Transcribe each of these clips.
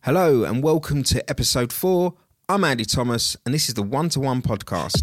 Hello and welcome to episode 4. I'm Andy Thomas and this is the One-to-One podcast.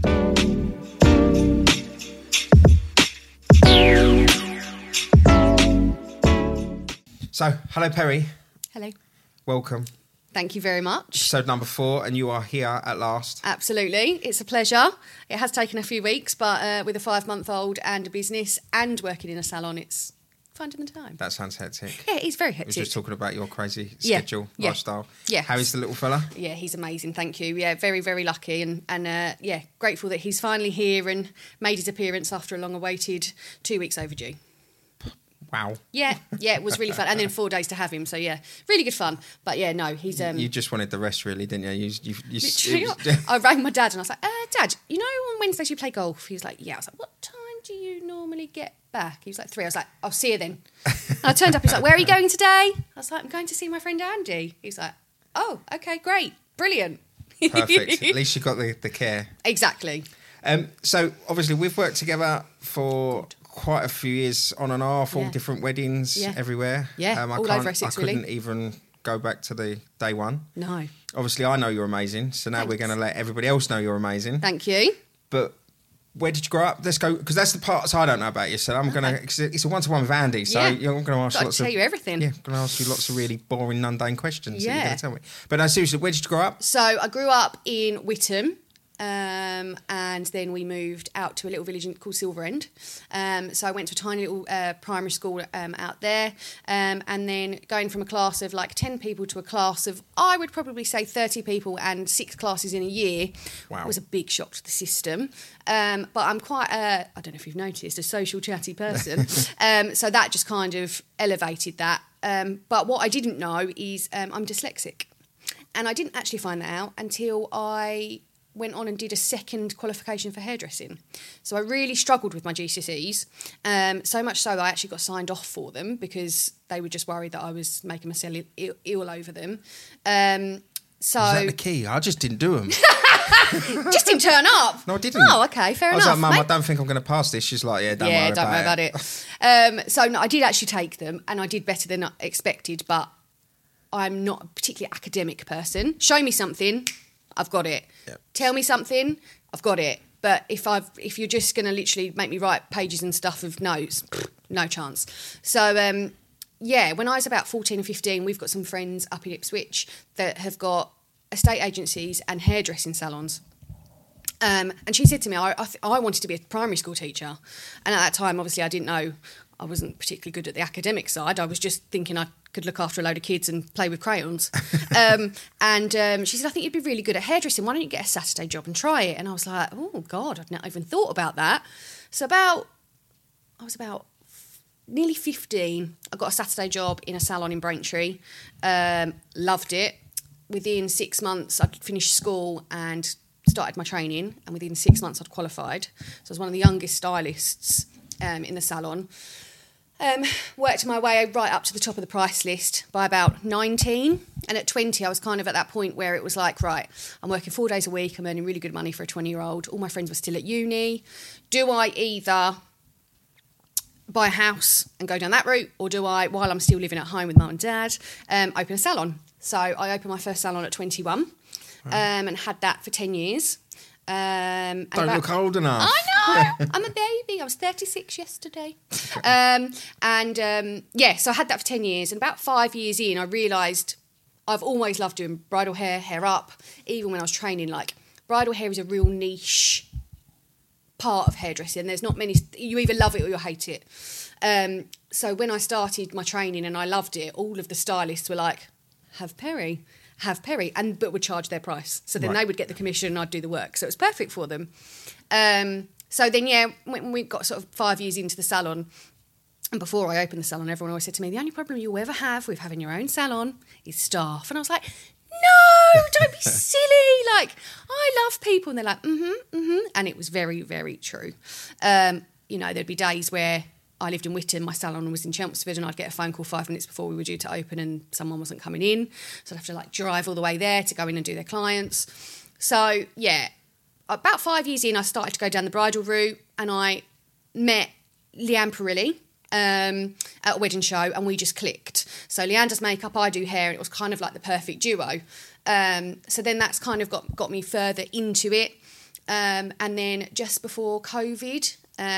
So, hello Perry. Hello. Welcome. Thank you very much. Episode number 4 and you are here at last. Absolutely. It's a pleasure. It has taken a few weeks, but with a 5-month-old and a business and working in a salon, it's finding the time. That sounds hectic. Yeah, it's very We hectic. were just talking about your crazy schedule, Yeah. lifestyle. Yeah. How is the little fella? Yeah, he's amazing. Thank you. Yeah, very, very lucky and grateful that he's finally here and made his appearance after a long-awaited 2 weeks overdue. Wow. Yeah, it was really fun. And then 4 days to have him. So, yeah, really good fun. But, yeah, no, he's... You just wanted the rest, really, didn't you? Literally, I rang my dad and I was like, Dad, you know on Wednesdays you play golf? He was like, yeah. I was like, what time do you normally get back? He was like, 3. I was like, I'll see you then. And I turned up, he was like, where are you going today? I was like, I'm going to see my friend Andy. He was like, oh, okay, great, brilliant. Perfect. At least you got the care. Exactly. So, obviously, we've worked together for quite a few years on and off, all different weddings everywhere. Yeah, all over Essex, I couldn't even go back to the day one. No. Obviously, I know you're amazing, so now we're going to let everybody else know you're amazing. Thank you. But where did you grow up? Let's go, because that's the parts I don't know about you. So I'm going to, it's a one-to-one with Andy, so I'm going to ask lots of... tell you everything. Yeah, I'm going to ask you lots of really boring, mundane questions that you're going to tell me. But no, seriously, where did you grow up? So I grew up in Whittam. And then we moved out to a little village called Silverend. So I went to a tiny little primary school out there. And then going from a class of like 10 people to a class of, I would probably say 30 people and 6 classes in a year was a big shock to the system. But I'm quite, I don't know if you've noticed, a social chatty person. So that just kind of elevated that. But what I didn't know is I'm dyslexic. And I didn't actually find that out until I went on and did a second qualification for hairdressing. So I really struggled with my GCSEs, so much so that I actually got signed off for them because they were just worried that I was making myself ill over them. So Is that the key? I just didn't do them. Just didn't turn up. No, I didn't. Oh, okay, fair enough. I was like, Mum, mate. I don't think I'm going to pass this. She's like, don't worry about it. So no, I did actually take them and I did better than I expected, but I'm not a particularly academic person. Show me something, I've got it. Yep. Tell me something, I've got it. But if you're just going to literally make me write pages and stuff of notes, no chance. So, when I was about 14 and 15, we've got some friends up in Ipswich that have got estate agencies and hairdressing salons. And she said to me, I wanted to be a primary school teacher. And at that time, obviously, I didn't know, I wasn't particularly good at the academic side. I was just thinking I could look after a load of kids and play with crayons. She said, I think you'd be really good at hairdressing. Why don't you get a Saturday job and try it? And I was like, oh, God, I'd not even thought about that. So I was about nearly 15. I got a Saturday job in a salon in Braintree. Loved it. Within 6 months, I'd finished school and started my training. And within 6 months, I'd qualified. So I was one of the youngest stylists in the salon. Worked my way right up to the top of the price list by about 19. And at 20, I was kind of at that point where it was like, right, I'm working 4 days a week. I'm earning really good money for a 20-year-old. All my friends were still at uni. Do I either buy a house and go down that route, or do I, while I'm still living at home with mum and dad, open a salon? So I opened my first salon at 21 and had that for 10 years. Don't look old enough. I know. I'm a baby. I was 36 yesterday. So I had that for 10 years. And about 5 years in, I realised I've always loved doing bridal hair up. Even when I was training, like, bridal hair is a real niche part of hairdressing. There's not many, you either love it or you hate it. So when I started my training and I loved it, all of the stylists were like, have Perry, but would charge their price. So then they would get the commission and I'd do the work. So it was perfect for them. So then, when we got sort of 5 years into the salon, and before I opened the salon, everyone always said to me, the only problem you'll ever have with having your own salon is staff. And I was like, no, don't be silly. Like, I love people. And they're like, And it was very, very true. There'd be days where I lived in Whittam, my salon was in Chelmsford, and I'd get a phone call 5 minutes before we were due to open and someone wasn't coming in. So I'd have to drive all the way there to go in and do their clients. So, about 5 years in, I started to go down the bridal route and I met Leanne Perilli, at a wedding show, and we just clicked. So Leanne does makeup, I do hair, and it was kind of like the perfect duo. So then that's kind of got me further into it. And then just before COVID,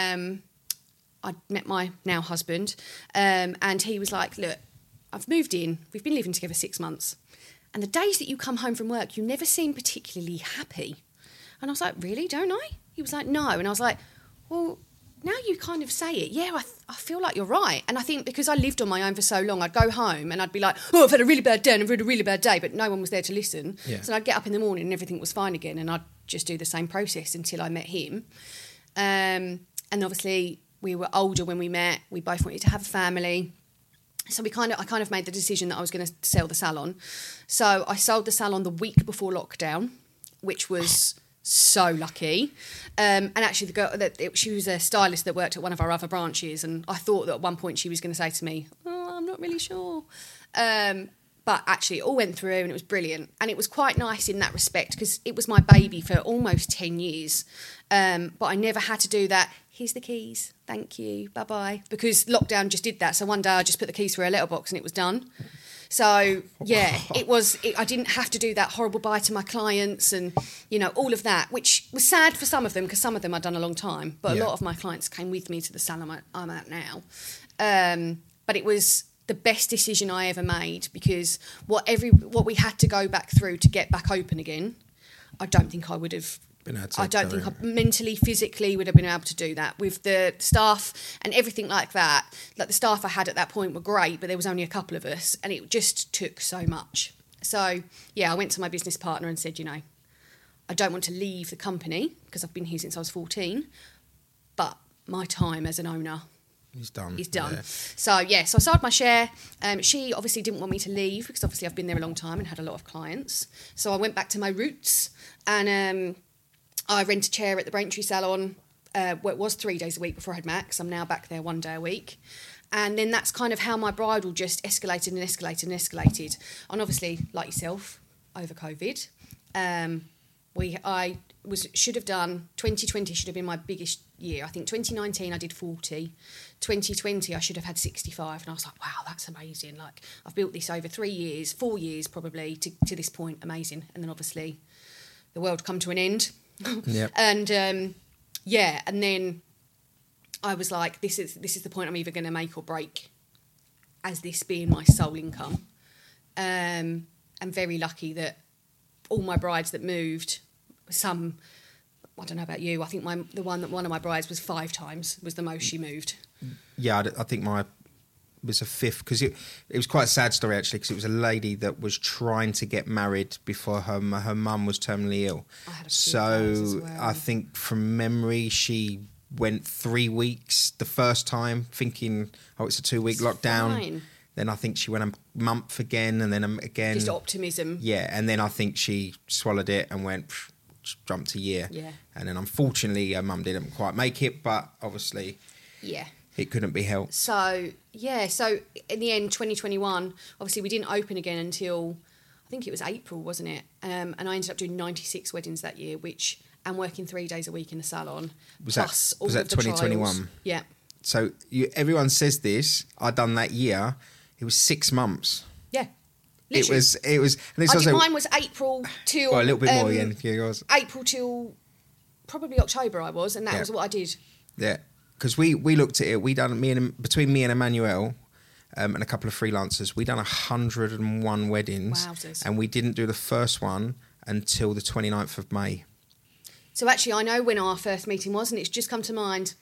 I met my now husband, and he was like, look, I've moved in. We've been living together 6 months. And the days that you come home from work, you never seem particularly happy. And I was like, really, don't I? He was like, no. And I was like, well, now you kind of say it. Yeah, I feel like you're right. And I think because I lived on my own for so long, I'd go home and I'd be like, oh, I've had a really bad day and I've had a really bad day. But no one was there to listen. Yeah. So I'd get up in the morning and everything was fine again. And I'd just do the same process until I met him. And obviously we were older when we met. We both wanted to have a family. So I kind of made the decision that I was going to sell the salon. So I sold the salon the week before lockdown, which was so lucky. And actually, the girl she was a stylist that worked at one of our other branches, and I thought that at one point she was going to say to me, "Oh, I'm not really sure." But actually, it all went through, and it was brilliant. And it was quite nice in that respect because it was my baby for almost 10 years. But I never had to do that. Here's the keys. Thank you. Bye-bye. Because lockdown just did that. So one day I just put the keys through a letterbox and it was done. So, yeah, I didn't have to do that horrible bye to my clients and, all of that, which was sad for some of them because some of them I'd done a long time. But a lot of my clients came with me to the salon I'm at now. But it was the best decision I ever made because what we had to go back through to get back open again, I don't think I would have... I don't think I mentally, physically would have been able to do that with the staff and everything like that. Like the staff I had at that point were great, but there was only a couple of us and it just took so much. So, yeah, I went to my business partner and said, I don't want to leave the company because I've been here since I was 14, but my time as an owner is done. Yeah. So I sold my share. She obviously didn't want me to leave because obviously I've been there a long time and had a lot of clients. So I went back to my roots and... I rent a chair at the Braintree salon. It was 3 days a week before I had Max. I'm now back there 1 day a week. And then that's kind of how my bridal just escalated and escalated and escalated. And obviously, like yourself, over COVID, should have done 2020 should have been my biggest year. I think 2019 I did 40. 2020 I should have had 65, and I was like, wow, that's amazing. Like I've built this over 4 years probably to this point, amazing. And then obviously the world come to an end. Yep. And and then I was like, this is the point I'm either going to make or break as this being my sole income. I'm very lucky that all my brides that moved, some, I don't know about you, I think one of my brides was 5 times was the most she moved. Yeah, I think my was a 5th because it was quite a sad story actually because it was a lady that was trying to get married before her mum was terminally ill. I had a as well. I think from memory she went 3 weeks the first time thinking it's a 2-week lockdown. Fine. Then I think she went a month again and then again. Just optimism. Yeah, and then I think she swallowed it and jumped a year. Yeah. And then unfortunately her mum didn't quite make it, but obviously it couldn't be helped. So in the end, 2021, obviously we didn't open again until, I think it was April, wasn't it? And I ended up doing 96 weddings that year, and working 3 days a week in the salon. Was that 2021? Yeah. So everyone says this, I'd done that year, it was 6 months. Yeah. Literally. It was. And mine was April till... a little bit more again. April till probably October I was, and that was what I did. Yeah. Because we looked at it, between me and Emmanuel and a couple of freelancers, we done 101 weddings. Wowzers. And we didn't do the first one until the 29th of May. So actually, I know when our first meeting was, and it's just come to mind.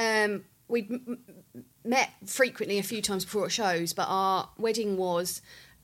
We'd met frequently a few times before at shows, but our wedding was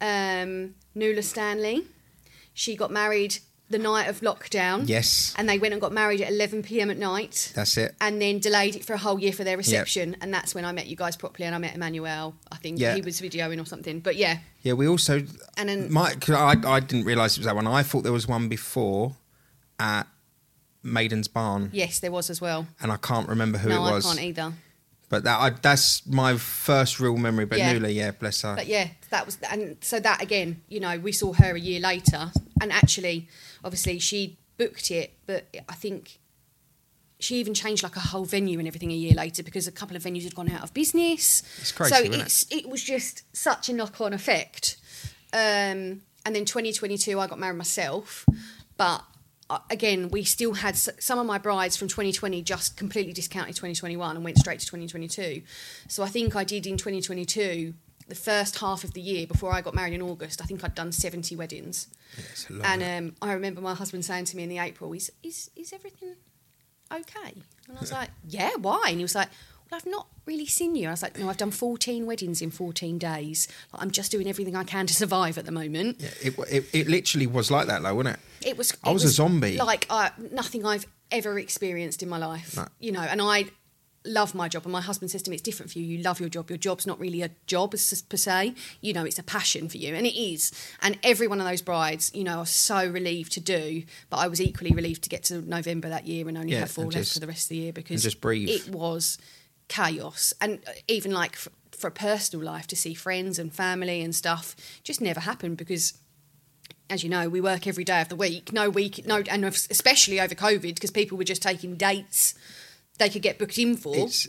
Nuala Stanley. She got married the night of lockdown. Yes. And they went and got married at 11 p.m. at night. That's it. And then delayed it for a whole year for their reception. Yep. And that's when I met you guys properly, and I met Emmanuel. I think he was videoing or something. But yeah. Yeah, we also... And then... I didn't realise it was that one. I thought there was one before at Maiden's Barn. Yes, there was as well. And I can't remember who it was. No, I can't either. But that's my first real memory. But Nuala, bless her. But that was... And so that, again, we saw her a year later. And actually, obviously, she booked it, but I think she even changed like a whole venue and everything a year later because a couple of venues had gone out of business. It's crazy, so isn't it was just such a knock-on effect. And then 2022, I got married myself. But again, we still had some of my brides from 2020 just completely discounted 2021 and went straight to 2022. So I think I did in 2022, the first half of the year before I got married in August, I think I'd done 70 weddings. Yeah, it's a lot. And I remember my husband saying to me in the April, is everything okay? And I was like, yeah, why? And he was like, well, I've not really seen you. I was like, no, I've done 14 weddings in 14 days. Like, I'm just doing everything I can to survive at the moment. Yeah, it literally was like that, though, wasn't it? I was a zombie. Like nothing I've ever experienced in my life. No. You know, and I love my job. And my husband says to me, it's different for you. You love your job. Your job's not really a job per se. You know, it's a passion for you. And it is. And every one of those brides, you know, I was so relieved to do. But I was equally relieved to get to November that year and only have 4 left for the rest of the year because just breathe. It was chaos. And even like for a personal life, to see friends and family and stuff just never happened because, as you know, we work every day of the week. And especially over COVID because people were just taking dates they could get booked in for. It's,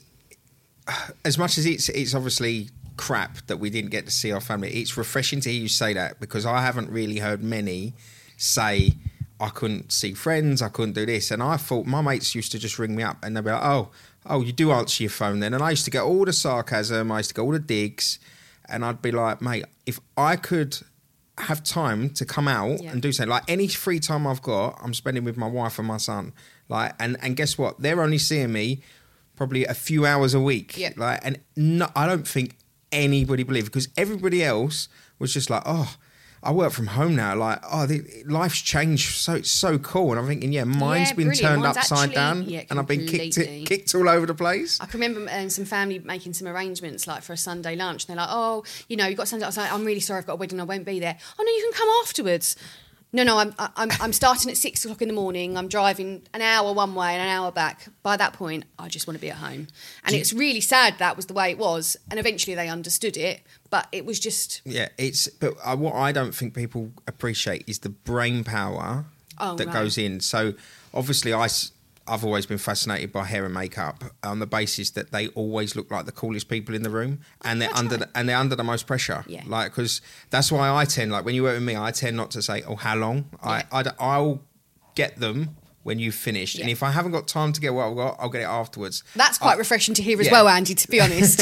as much as it's obviously crap that we didn't get to see our family, it's refreshing to hear you say that because I haven't really heard many say I couldn't see friends, I couldn't do this. And I thought my mates used to just ring me up and they'd be like, oh, you do answer your phone then. And I used to get all the sarcasm, I used to get all the digs, and I'd be like, mate, if I could have time to come out and do something, like any free time I've got, I'm spending with my wife and my son. Like, and guess what? They're only seeing me probably a few hours a week. Yeah. Like, and no, I don't think anybody believed because everybody else was just like, oh, I work from home now. Like, oh, life's changed. So it's so cool. And I'm thinking, mine's been turned upside down, and I've been kicked all over the place. I can remember some family making some arrangements like for a Sunday lunch. And they're like, oh, you know, you've got Sunday. I was like, I'm really sorry, I've got a wedding, I won't be there. Oh no, you can come afterwards. No, I'm starting at 6 o'clock in the morning. I'm driving an hour one way and an hour back. By that point, I just want to be at home. And it's really sad that was the way it was. And eventually they understood it, but it was just... Yeah, but what I don't think people appreciate is the brain power that goes in. So obviously I've always been fascinated by hair and makeup on the basis that they always look like the coolest people in the room, and they're under the most pressure. Yeah. Like, because that's why I tend, like when you work with me, I tend not to say, oh, how long? Yeah. I'll get them when you've finished, and if I haven't got time to get what I've got, I'll get it afterwards. That's quite refreshing to hear as well, Andy, to be honest.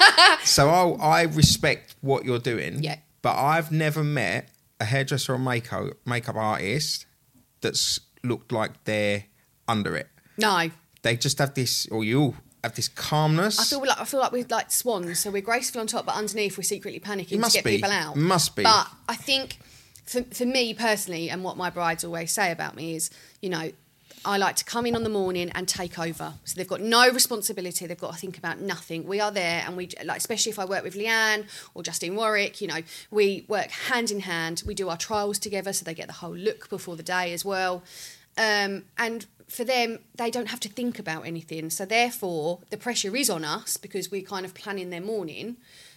So I respect what you're doing, but I've never met a hairdresser or makeup artist that's looked like they're under it. No. They just have this, or you have this calmness. I feel like we're like swans, so we're graceful on top, but underneath we're secretly panicking to get people out. Must be. But I think for me personally, and what my brides always say about me is, you know, I like to come in on the morning and take over. So they've got no responsibility. They've got to think about nothing. We are there, and we, like, especially if I work with Leanne or Justine Warwick, you know, we work hand in hand. We do our trials together, so they get the whole look before the day as well. And for them, they don't have to think about anything. So therefore, the pressure is on us because we're kind of planning their morning.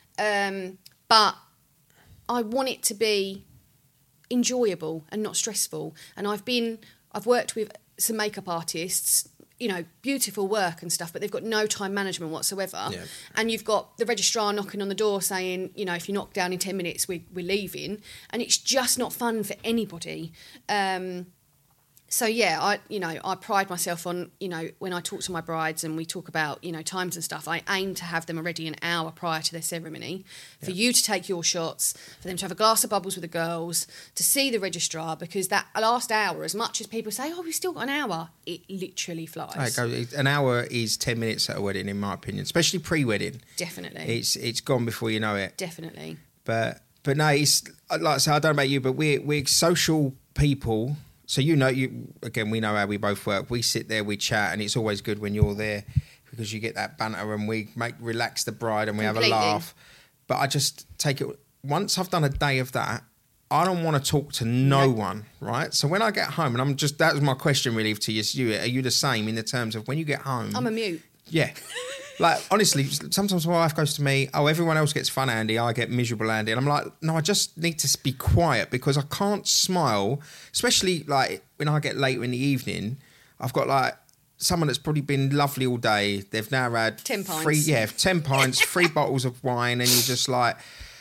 But I want it to be enjoyable and not stressful. And I've worked with some makeup artists, you know, beautiful work and stuff, but they've got no time management whatsoever. Yeah. And you've got the registrar knocking on the door saying, you know, if you're knocked down in 10 minutes, we're leaving. And it's just not fun for anybody. So yeah, I pride myself on, you know, when I talk to my brides and we talk about, you know, times and stuff, I aim to have them ready an hour prior to their ceremony for you to take your shots, for them to have a glass of bubbles with the girls, to see the registrar, because that last hour, as much as people say, oh, we've still got an hour, it literally flies. An hour is 10 minutes at a wedding, in my opinion, especially pre-wedding. Definitely. It's gone before you know it. Definitely. But no, it's like I say, I don't know about you, but we're social people. So we know how we both work. We sit there, we chat, and it's always good when you're there because you get that banter and we relax the bride and we have a laugh. But I just take it, once I've done a day of that, I don't want to talk to no one, right? So when I get home, and that was my question really to you, are you the same in the terms of when you get home? I'm a mute. Yeah. Like, honestly, sometimes my wife goes to me, oh, everyone else gets fun, Andy, I get miserable, Andy. And I'm like, no, I just need to be quiet because I can't smile, especially like when I get later in the evening. I've got like someone that's probably been lovely all day. They've now had 10 pints. 10 pints, 3 bottles of wine, and you're just like,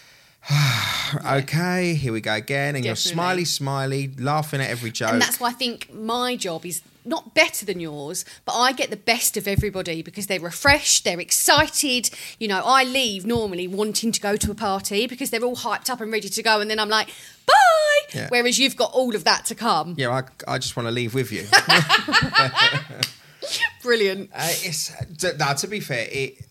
okay, here we go again. And Definitely. you're smiley, laughing at every joke. And that's why I think my job is not better than yours, but I get the best of everybody because they're refreshed, they're excited. You know, I leave normally wanting to go to a party because they're all hyped up and ready to go, and then I'm like, bye. Yeah. Whereas you've got all of that to come. Yeah, I just want to leave with you. Brilliant. To be fair,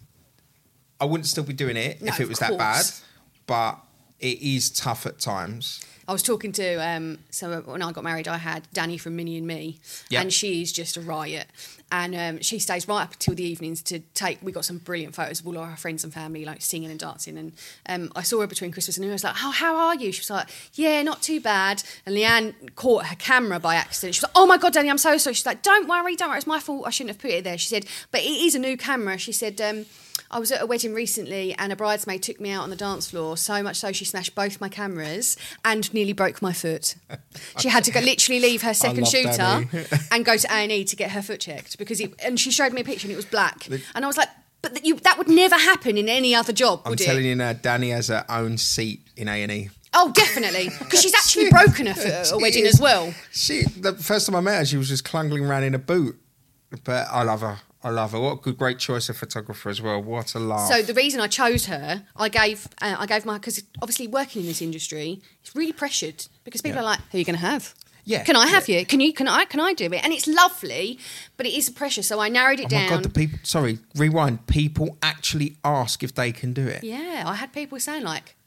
I wouldn't still be doing it if it was that bad, but it is tough at times. I was talking to, so when I got married, I had Danny from Minnie and Me, and she's just a riot. And she stays right up until the evenings to take, we got some brilliant photos of all our friends and family, like singing and dancing. And I saw her between Christmas and New Year. I was like, how are you? She was like, yeah, not too bad. And Leanne caught her camera by accident. She was like, oh my God, Danny, I'm so sorry. She's like, don't worry, it's my fault. I shouldn't have put it there. She said, but it is a new camera. She said, I was at a wedding recently and a bridesmaid took me out on the dance floor, so much so she smashed both my cameras and nearly broke my foot. She had to literally leave her second shooter and go to A&E to get her foot checked and she showed me a picture and it was black. And I was like, but that would never happen in any other job, would it? I'm telling you now, Danny has her own seat in A&E. Oh, definitely. Because she's actually broken her foot at a wedding as well. The first time I met her, she was just clungling around in a boot. But I love her. What a great choice of photographer as well. What a laugh. So the reason I chose her, I gave because obviously working in this industry, it's really pressured because people are like, who are you going to have? Yeah. Can I have you? Can I do it? And it's lovely, but it is a pressure. So I narrowed it down. Oh my God, the people, sorry, rewind. People actually ask if they can do it. Yeah, I had people saying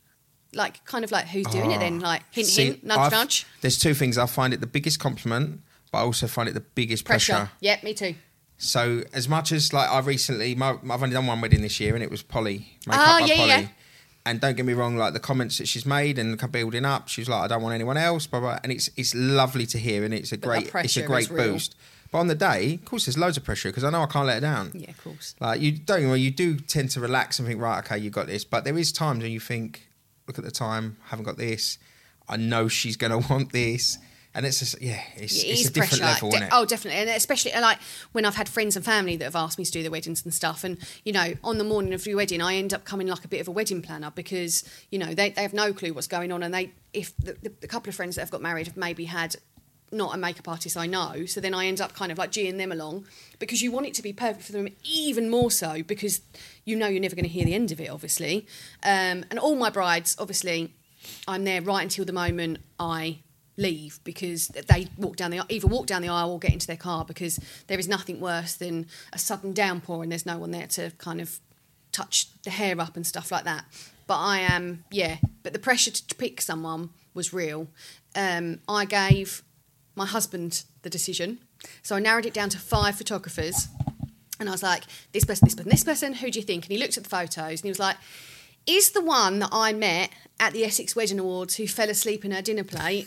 kind of like, who's doing it then? Like, hint, nudge, nudge. There's two things. I find it the biggest compliment, but I also find it the biggest pressure. Yeah, me too. So as much as like I've only done one wedding this year and it was Polly. Polly. Yeah. And don't get me wrong, like the comments that she's made and building up, she's like, I don't want anyone else, blah, blah. And it's lovely to hear and it's a great boost. But on the day, of course, there's loads of pressure because I know I can't let her down. Yeah, of course. Like you do tend to relax and think, right, okay, you got this. But there is times when you think, look at the time, I haven't got this. I know she's going to want this. And it's just, it's a different level, isn't it? Oh, definitely. And especially like when I've had friends and family that have asked me to do their weddings and stuff. And, you know, on the morning of your wedding, I end up coming like a bit of a wedding planner because, you know, they have no clue what's going on. And if the couple of friends that have got married have maybe had not a makeup artist I know, so then I end up kind of like geeing them along because you want it to be perfect for them even more so because you know you're never going to hear the end of it, obviously. And all my brides, obviously, I'm there right until the moment I leave because they either walk down the aisle or get into their car because there is nothing worse than a sudden downpour and there's no one there to kind of touch the hair up and stuff like that. But but the pressure to pick someone was real. I gave my husband the decision, so I narrowed it down to 5 photographers and I was like, this person, who do you think? And he looked at the photos and he was like, is the one that I met at the Essex Wedding Awards who fell asleep in her dinner plate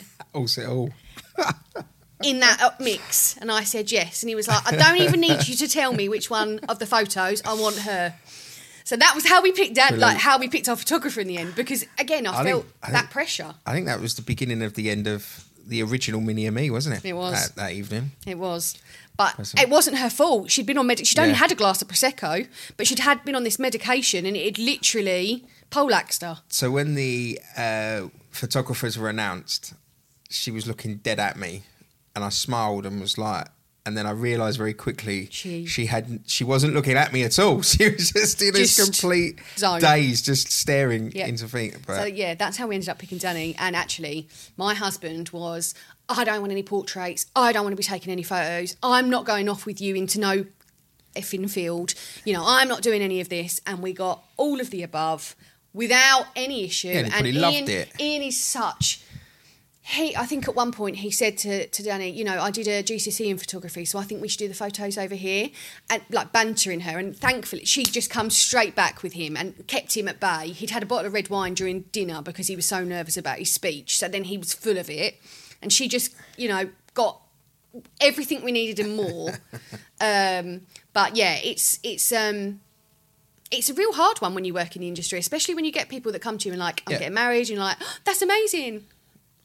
in that mix? And I said yes. And he was like, I don't even need you to tell me which one of the photos, I want her. So that was how we picked our photographer in the end because, again, I felt that pressure. I think that was the beginning of the end of the original Minnie and Me, wasn't it? It was. That evening. It was. But it wasn't her fault. She'd been on she'd only had a glass of Prosecco, but she'd been on this medication and it had literally poleaxed her. So when the photographers were announced, she was looking dead at me and I smiled and was like, and then I realised very quickly she wasn't looking at me at all. She was just in this complete daze, just staring into things. So that's how we ended up picking Danny. And actually, my husband was, I don't want any portraits. I don't want to be taking any photos. I'm not going off with you into no effing field. You know, I'm not doing any of this. And we got all of the above without any issue. Yeah, and Ian loved it. Ian is such... I think at one point he said to Danny, you know, I did a GCSE in photography, so I think we should do the photos over here, and like bantering her. And thankfully, she just come straight back with him and kept him at bay. He'd had a bottle of red wine during dinner because he was so nervous about his speech. So then he was full of it, and she just, you know, got everything we needed and more. But yeah, it's a real hard one when you work in the industry, especially when you get people that come to you and like, I'm getting married, and you're like, oh, that's amazing.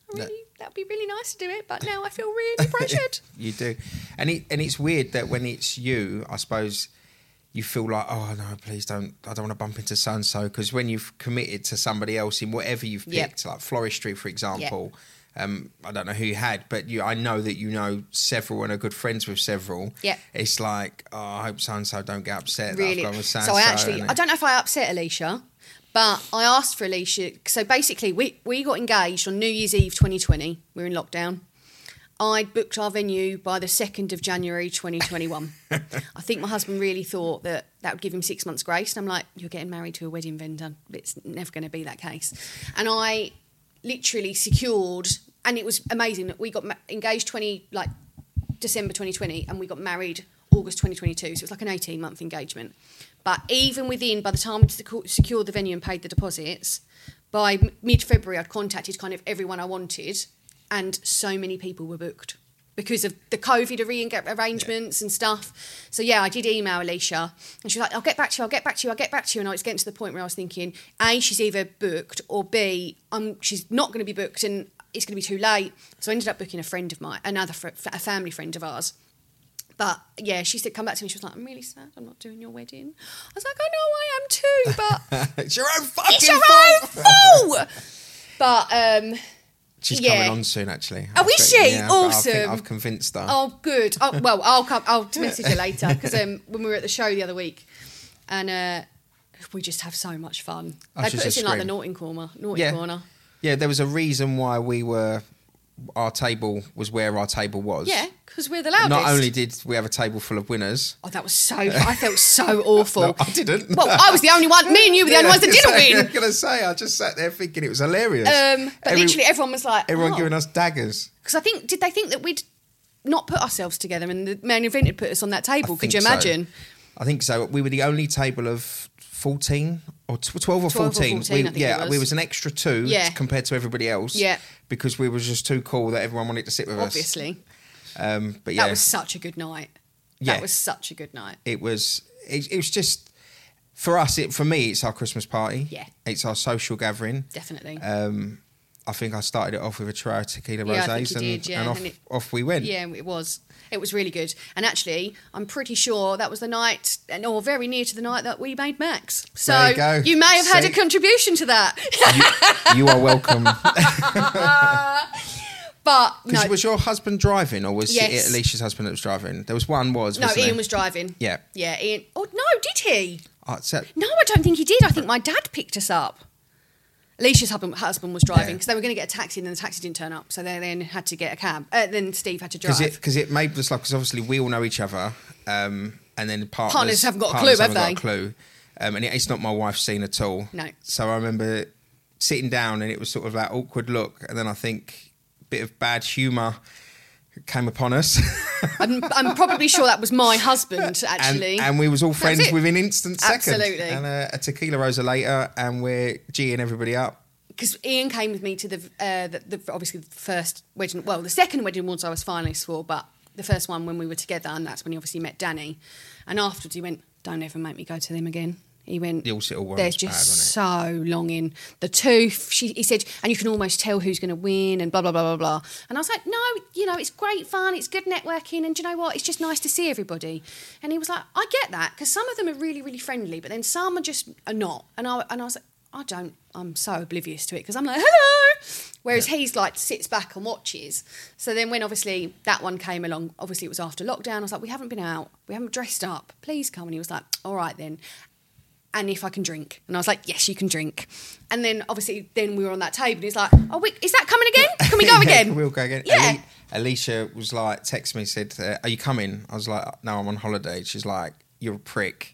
that'd be really nice to do it, but now I feel really pressured. You do. And it's weird that when it's you, I suppose, you feel like, oh no, please don't, I don't want to bump into so-and-so, because when you've committed to somebody else in whatever you've picked, like Floristry, for example, I don't know who you had, but I know that you know several and are good friends with several. Yeah. It's like, oh, I hope so-and-so don't get upset. Really? That I've gone with So I don't know if I upset Alicia, but I asked for Alicia. So basically, we got engaged on New Year's Eve 2020. We were in lockdown. I booked our venue by the 2nd of January 2021. I think my husband really thought that would give him 6 months grace. And I'm like, you're getting married to a wedding vendor. It's never going to be that case. And I literally secured, and it was amazing that we got engaged December 2020, and we got married August 2022. So it was like an 18-month engagement. But even by the time we secured the venue and paid the deposits, by mid-February I'd contacted kind of everyone I wanted, and so many people were booked because of the COVID arrangements and stuff. So yeah, I did email Alicia, and she was like, I'll get back to you. And I was getting to the point where I was thinking, A, she's either booked, or B, she's not going to be booked and it's going to be too late. So I ended up booking a friend of mine, a family friend of ours. But yeah, she said, come back to me. She was like, I'm really sad I'm not doing your wedding. I was like, I know I am too, but it's your own fucking fault. But she's coming on soon, actually. Oh, is she? Yeah, awesome. I've convinced her. Oh, good. Oh, well, I'll message her later, because when we were at the show the other week, and we just have so much fun. They put us in like the naughty corner. Yeah, there was a reason why our table was where our table was. Yeah, because we're the loudest. Not only did we have a table full of winners. Oh, that was I felt so awful. No, I didn't. Well, I was the only one. Me and you were the only ones that didn't win. I was going to say, I just sat there thinking it was hilarious. But literally everyone was like... Everyone giving us daggers. Because did they think that we'd not put ourselves together and the main event had put us on that table? Could you imagine? So. I think so. We were the only table of 14 or 12 or 14. We was an extra 2 compared to everybody else. Yeah. Because we were just too cool that everyone wanted to sit with us. Obviously. But yeah. That was such a good night. Yeah. That was such a good night. It was just, for us, for me, it's our Christmas party. Yeah. It's our social gathering. Definitely. I think I started it off with a tray of tequila rosés, I think you did, and off we went. Yeah, it was. It was really good. And actually, I'm pretty sure that was the night, or very near to the night, that we made Max. So there you go. You may have had a contribution to that. You are welcome. But no. Was your husband driving, or was it Alicia's husband that was driving? There was one, wasn't Ian was driving. Yeah. Yeah, Ian. Oh, no, did he? No, I don't think he did. I think my dad picked us up. Alicia's husband was driving because they were going to get a taxi and then the taxi didn't turn up. So they then had to get a cab. Then Steve had to drive. Because it made us like, because obviously we all know each other, and then partners haven't got a clue, have they? And it's not my wife's scene at all. No. So I remember sitting down and it was sort of that awkward look, and then I think a bit of bad humour came upon us. I'm probably sure that was my husband, actually. And we was all friends within instant second. Absolutely. And a tequila rosa later, and we're G'ing everybody up. Because Ian came with me to the obviously the first wedding, well, the second wedding once I was finalist for, but the first one when we were together, and that's when he obviously met Danny. And afterwards he went, don't ever make me go to them again. He went, there's just so long in the tooth. He said, and you can almost tell who's going to win and blah, blah, blah, blah, blah. And I was like, no, it's great fun. It's good networking. And do you know what? It's just nice to see everybody. And he was like, I get that, because some of them are really, really friendly, but then some are not. And I was like, I'm so oblivious to it, because I'm like, hello. Whereas he's like, sits back and watches. So then when obviously that one came along, obviously it was after lockdown, I was like, we haven't been out. We haven't dressed up. Please come. And he was like, all right then. And if I can drink. And I was like, yes, you can drink. And then, obviously, we were on that table. And he's like, is that coming again? Can we go again? We'll go again. Yeah. Alicia was like, text me, said, are you coming? I was like, no, I'm on holiday. She's like, you're a prick.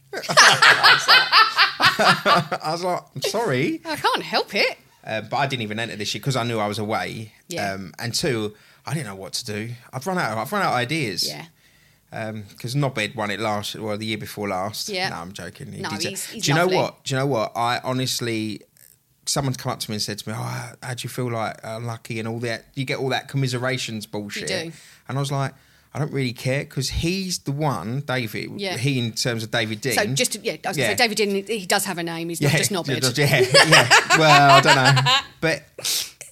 I was like, I'm sorry. I can't help it. But I didn't even enter this year because I knew I was away. Yeah. And 2, I didn't know what to do. I've run out of ideas. Yeah. Because Nobed won it the year before last. Yeah. No, I'm joking. He's Do you know what? I honestly, someone's come up to me and said to me, oh, how do you feel like unlucky and all that? You get all that commiserations bullshit. You do. And I was like, I don't really care, because he's the one, David. Yeah. He, in terms of David Dean. So I was going to say, David Dean, he does have a name. He's not just Nobed. Yeah. Well, I don't know. But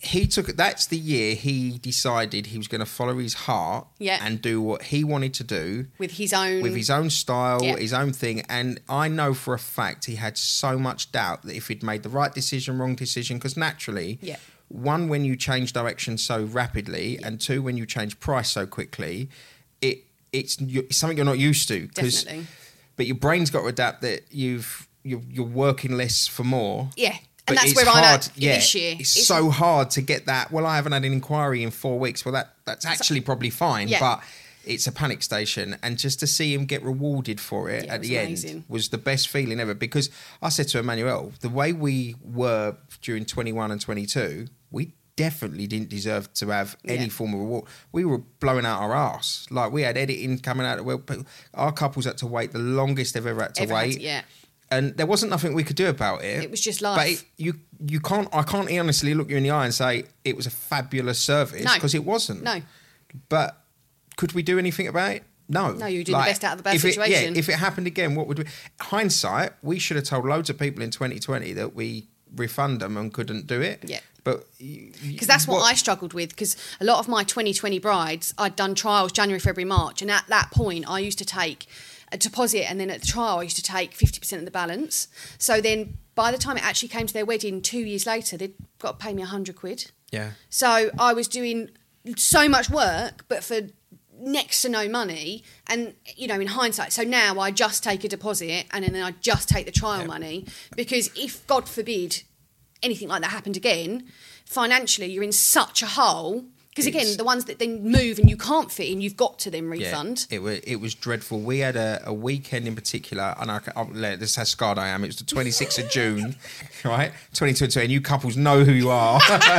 That's the year he decided he was going to follow his heart and do what he wanted to do with his own style, his own thing. And I know for a fact he had so much doubt that if he'd made the right decision, wrong decision, because naturally, one, when you change direction so rapidly, and two, when you change price so quickly, it's something you're not used to. Definitely. But your brain's got to adapt that you're working less for more. Yeah. But and that's where I'm at this year. It's so hard to get that. Well, I haven't had an inquiry in 4 weeks. Well, that's actually probably fine, but it's a panic station. And just to see him get rewarded for it at the end was the best feeling ever. Because I said to Emmanuel, the way we were during 21 and 22, we definitely didn't deserve to have any form of reward. We were blowing out our arse. Like, we had editing coming out. Our couples had to wait the longest they've ever had to wait. And there wasn't nothing we could do about it. It was just life. But you can't. I can't honestly look you in the eye and say it was a fabulous service, because it wasn't. No. But could we do anything about it? No. No, you do the best out of the bad situation. If it happened again, what would we? Hindsight, we should have told loads of people in 2020 that we refund them and couldn't do it. Yeah. But because that's what I struggled with, because a lot of my 2020 brides, I'd done trials January, February, March, and at that point I used to take a deposit, and then at the trial I used to take 50% of the balance. So then by the time it actually came to their wedding 2 years later, they'd got to pay me £100. Yeah. So I was doing so much work, but for next to no money, and in hindsight, so now I just take a deposit and then I just take the trial money, because if God forbid anything like that happened again, financially you're in such a hole. Because again, the ones that then move and you can't fit in, you've got to then refund. Yeah, it was dreadful. We had a weekend in particular, and this is how scarred I am. It was the 26th of June, right? 2022, and you couples know who you are.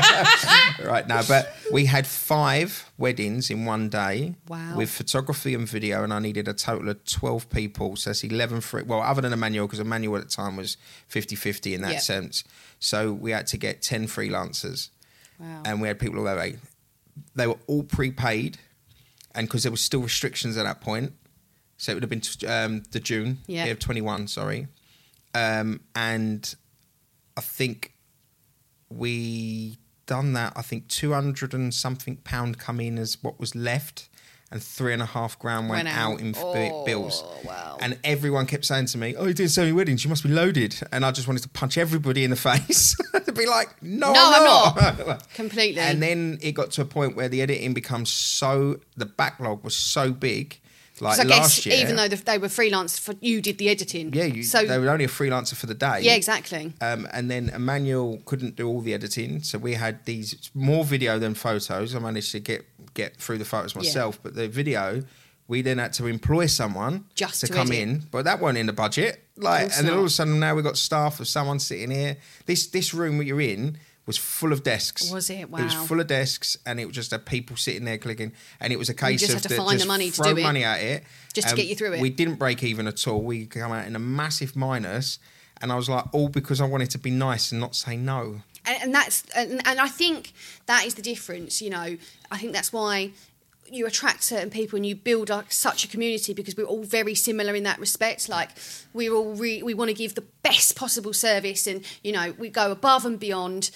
Right now, but we had 5 weddings in one day. Wow. With photography and video, and I needed a total of 12 people. So that's 11 for it. Well, other than Emmanuel, because Emmanuel at the time was 50-50 in that sense. So we had to get 10 freelancers. Wow. And we had people all over. They were all prepaid, and because there was still restrictions at that point, so it would have been the June of 21. Sorry, and I think we done that. I think 200 and something pound come in as what was left, and £3.5 grand went out in bills. Wow. And everyone kept saying to me, "Oh, you did so many weddings, you must be loaded." And I just wanted to punch everybody in the face to be like, "No, I'm not." Completely. And then it got to a point where the editing becomes the backlog was so big. Like last year, even though they were freelance, you did the editing. Yeah, they were only a freelancer for the day. Yeah, exactly. And then Emmanuel couldn't do all the editing, so we had these more video than photos. I managed to get through the photos myself, but the video, we then had to employ someone just to come edit. in, but that weren't in the budget. And then all of a sudden now we've got staff of someone sitting here. This room that you're in was full of desks. Was it? Wow. It was full of desks, and it was just had people sitting there clicking, and it was a case just of had to find the money to throw do it. money at it. Just to get you through it. We didn't break even at all. We come out in a massive minus, and I was like, all because I wanted to be nice and not say no. And I think that is the difference. I think that's why you attract certain people and you build such a community, because we're all very similar in that respect. Like, we want to give the best possible service, and we go above and beyond.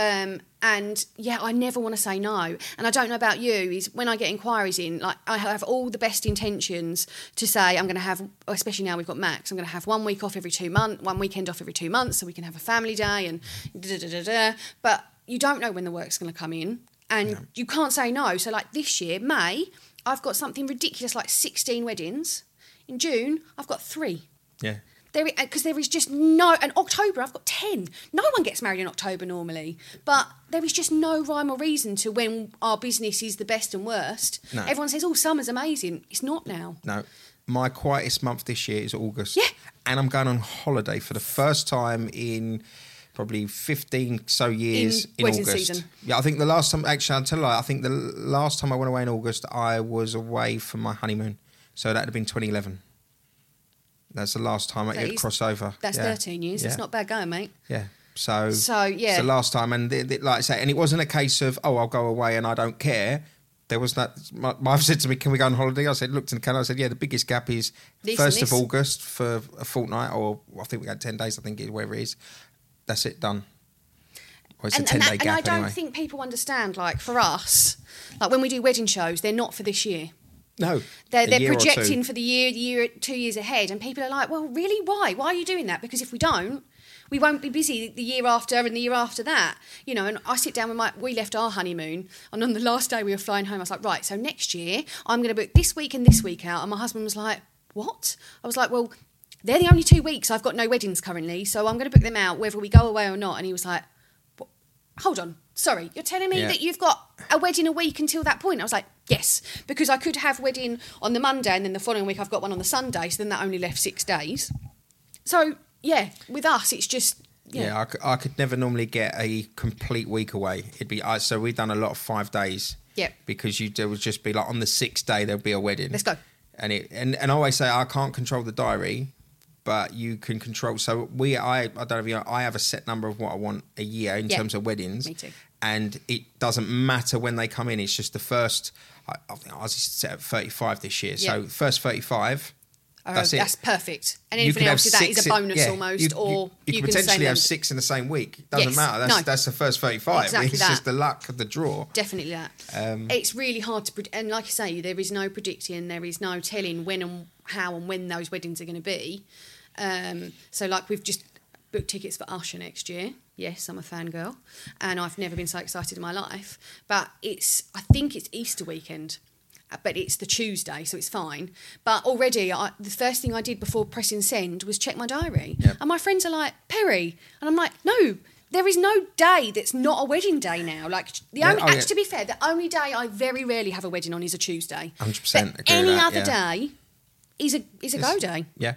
And I never want to say no. And I don't know about you, is when I get inquiries in, like, I have all the best intentions to say I'm going to have, especially now we've got Max, I'm going to have 1 week off every 2 months, 1 weekend off every 2 months, so we can have a family day and da-da-da-da-da. But you don't know when the work's going to come in. And you can't say no. So like this year, May, I've got something ridiculous like 16 weddings. In June, I've got 3. Yeah. Because there is just no... And October, I've got 10. No one gets married in October normally. But there is just no rhyme or reason to when our business is the best and worst. No. Everyone says, summer's amazing. It's not now. No. My quietest month this year is August. Yeah. And I'm going on holiday for the first time in probably 15 so years in wedding August. Season. Yeah, I think the last time, actually, I'll tell you, I think the last time I went away in August, I was away for my honeymoon. So that would have been 2011. That's the last time I had crossover. That's 13 years. That's not bad going, mate. Yeah. So yeah. It's the last time. And like I say, and it wasn't a case of, I'll go away and I don't care. There was that. My wife said to me, "Can we go on holiday?" I said, looked in the calendar. I said, "Yeah, the biggest gap is 1st of August for a fortnight, or I think we got 10 days. I think it is, whatever it is. That's it, done." Well, it's a 10-day gap and I don't anyway. think people understand, like, for us, like, when we do wedding shows, they're not for this year. No. They're year or two. projecting for the year, 2 years ahead, and people are like, well, really, why? Why are you doing that? Because if we don't, we won't be busy the year after and the year after that. You know, and I sit down with we left our honeymoon, and on the last day we were flying home, I was like, right, so next year, I'm going to book this week and this week out. And my husband was like, what? I was like, well, they're the only 2 weeks I've got no weddings currently, so I'm going to book them out whether we go away or not. And he was like, hold on, sorry, you're telling me that you've got a wedding a week until that point? I was like, yes, because I could have wedding on the Monday and then the following week I've got one on the Sunday, so then that only left 6 days. So, yeah, with us, it's just... Yeah, I could never normally get a complete week away. It'd be so we've done a lot of 5 days. Yep. Because there would just be like on the 6th day there'll be a wedding. Let's go. And I always say I can't control the diary, but you can control. So I don't know if you know, I have a set number of what I want a year in terms of weddings. Me too. And it doesn't matter when they come in. It's just the first. I think I was set at 35 this year. So first 35. That's it. That's perfect. And anything else is that is a bonus almost, you you can potentially have 6 in the same week. It doesn't matter. That's the first 35. Exactly it's just the luck of the draw. Definitely that. It's really hard to predict. And like you say, there is no predicting. There is no telling when and how and when those weddings are going to be. So like we've just booked tickets for Usher next year. Yes, I'm a fangirl. And I've never been so excited in my life. But I think it's Easter weekend. But it's the Tuesday, so it's fine. But already, the first thing I did before pressing send was check my diary. Yep. And my friends are like, Perry. And I'm like, no, there is no day that's not a wedding day now. Like, to be fair, the only day I very rarely have a wedding on is a Tuesday. 100% but agree any with that, other day is a go day. Yeah.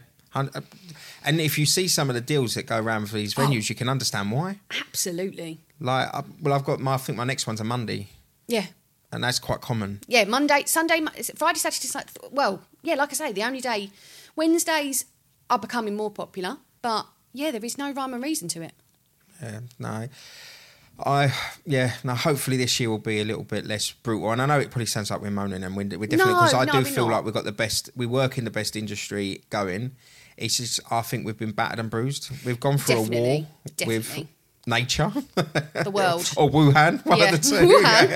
And if you see some of the deals that go around for these venues, you can understand why. Absolutely. Like, I've got I think my next one's a Monday. Yeah. And that's quite common. Yeah, Monday, Sunday, Friday, Saturday, well, yeah, like I say, the only day... Wednesdays are becoming more popular, but, yeah, there is no rhyme or reason to it. Yeah, no. Hopefully this year will be a little bit less brutal. And I know it probably sounds like we're moaning and we're definitely... Because I do feel like we've got the best... We work in the best industry going. It's just, I think we've been battered and bruised. We've gone through a war with... nature, the world, or Wuhan, one of the two.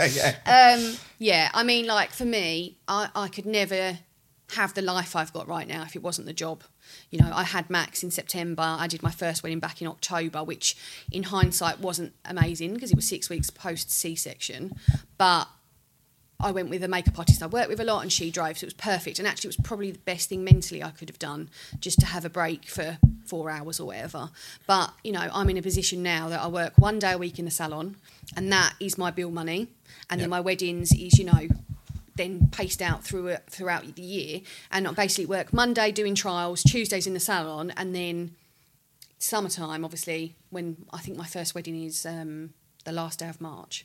Wuhan. I mean, like for me, I could never have the life I've got right now if it wasn't the job. You know, I had Max in September. I did my first wedding back in October, which in hindsight wasn't amazing because it was 6 weeks post C-section, but I went with a makeup artist I worked with a lot and she drove, so it was perfect. And actually it was probably the best thing mentally I could have done, just to have a break for 4 hours or whatever. But, you know, I'm in a position now that I work 1 day a week in the salon and that is my bill money. And then my weddings is, you know, then paced out throughout the year. And I basically work Monday doing trials, Tuesdays in the salon, and then summertime, obviously, when I think my first wedding is the last day of March.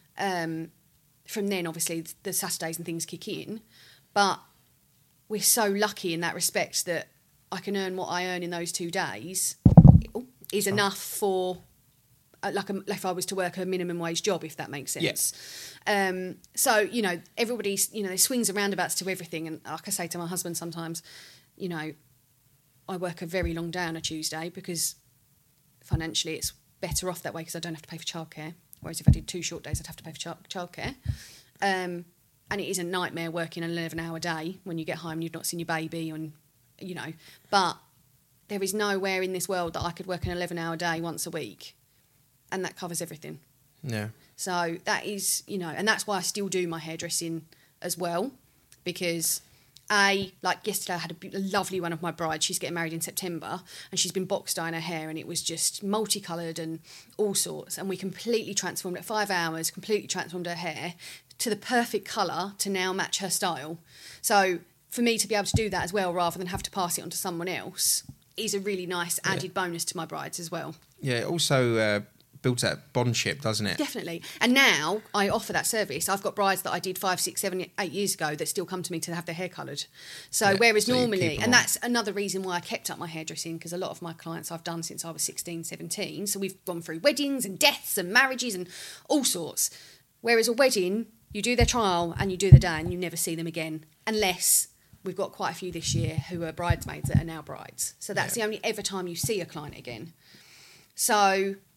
From then, obviously, the Saturdays and things kick in. But we're so lucky in that respect that I can earn what I earn in those 2 days is enough for, if I was to work a minimum wage job, if that makes sense. Yeah. So, you know, everybody's, you know, there's swings and roundabouts to everything. And like I say to my husband sometimes, you know, I work a very long day on a Tuesday because financially it's better off that way because I don't have to pay for childcare. Whereas if I did 2 short days, I'd have to pay for childcare. And it is a nightmare working an 11-hour day when you get home and you've not seen your baby, and you know. But there is nowhere in this world that I could work an 11-hour day once a week, and that covers everything. Yeah. So that is, you know, and that's why I still do my hairdressing as well, because like yesterday I had a lovely one of my brides. She's getting married in September and she's been box dyeing her hair and it was just multicoloured and all sorts, and we completely transformed it. 5 hours, completely transformed her hair to the perfect colour to now match her style. So for me to be able to do that as well rather than have to pass it on to someone else is a really nice added bonus to my brides as well. Yeah, it also builds that bondship, doesn't it? Definitely. And now I offer that service. I've got brides that I did 5, 6, 7, 8 years ago that still come to me to have their hair coloured. So whereas normally, and that's another reason why I kept up my hairdressing, because a lot of my clients I've done since I was 16, 17. So we've gone through weddings and deaths and marriages and all sorts. Whereas a wedding, you do their trial and you do the day and you never see them again, unless we've got quite a few this year who are bridesmaids that are now brides. So that's the only ever time you see a client again. So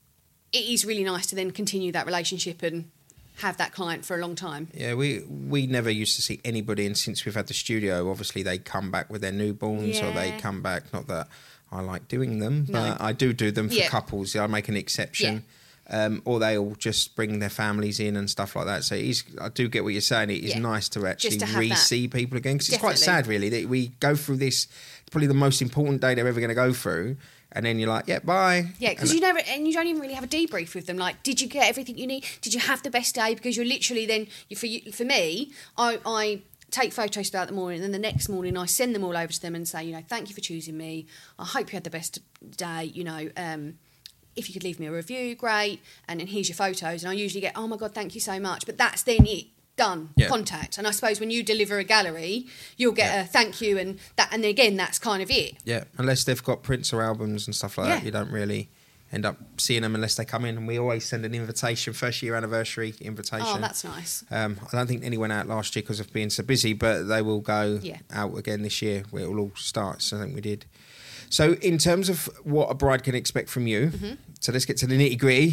it is really nice to then continue that relationship and have that client for a long time. Yeah, we never used to see anybody, and since we've had the studio, obviously they come back with their newborns, or they come back, not that I like doing them, but I do them for couples. I make an exception. Or they all just bring their families in and stuff like that. So I do get what you're saying. It is nice to actually re-see people again, because it's quite sad, really, that we go through this, probably the most important day they're ever going to go through, and then you're like, yeah, bye. Yeah, because you don't even really have a debrief with them. Like, did you get everything you need? Did you have the best day? Because you're literally then, for me, I take photos throughout the morning, and then the next morning I send them all over to them and say, thank you for choosing me. I hope you had the best day, if you could leave me a review, great. And then here's your photos. And I usually get, oh my God, thank you so much. But that's then it. Done. Contact. And I suppose when you deliver a gallery, you'll get a thank you, and then again, that's kind of it. Yeah, unless they've got prints or albums and stuff like that, you don't really end up seeing them unless they come in. And we always send an invitation, first year anniversary invitation. Oh, that's nice. I don't think any went out last year because of being so busy, but they will go out again this year where it will all start. So I think we did. So in terms of what a bride can expect from you, so let's get to the nitty gritty.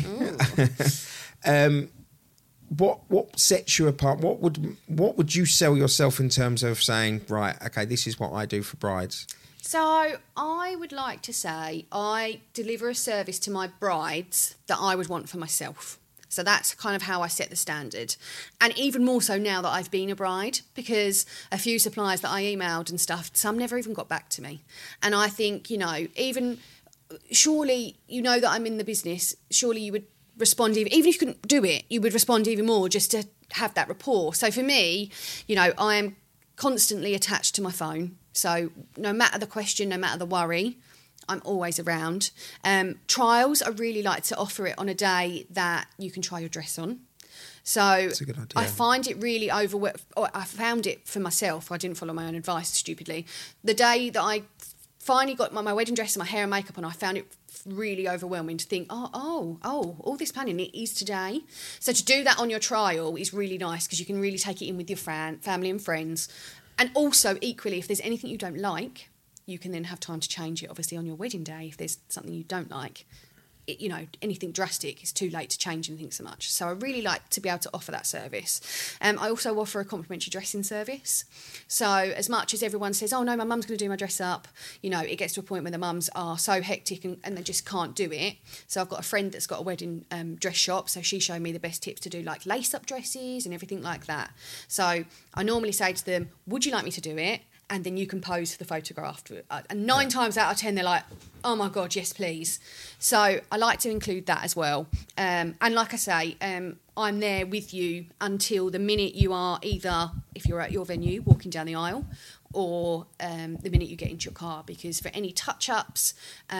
What sets you apart? What would you sell yourself in terms of saying, right, okay, this is what I do for brides? So I would like to say I deliver a service to my brides that I would want for myself. So that's kind of how I set the standard. And even more so now that I've been a bride, because a few suppliers that I emailed and stuff, some never even got back to me. And I think, even surely, that I'm in the business, surely you would respond, even if you couldn't do it, you would respond even more just to have that rapport. So for me, I am constantly attached to my phone. So no matter the question, no matter the worry, I'm always around. Trials, I really like to offer it on a day that you can try your dress on. So that's a good idea. I find it really I found it for myself. I didn't follow my own advice, stupidly. The day that I finally got my wedding dress and my hair and makeup on, I found it really overwhelming to think, all this planning, it is today. So to do that on your trial is really nice, because you can really take it in with your family and friends. And also, equally, if there's anything you don't like, you can then have time to change it, obviously, on your wedding day. If there's something you don't like, anything drastic, it's too late to change anything so much. So I really like to be able to offer that service. I also offer a complimentary dressing service. So as much as everyone says, oh no, my mum's going to do my dress up, it gets to a point where the mums are so hectic and they just can't do it. So I've got a friend that's got a wedding dress shop, so she showed me the best tips to do, like lace-up dresses and everything like that. So I normally say to them, would you like me to do it? And then you can pose for the photograph. And 9 times out of 10, they're like, oh my God, yes, please. So I like to include that as well. And like I say, I'm there with you until the minute you are either, if you're at your venue, walking down the aisle, or the minute you get into your car. Because for any touch-ups,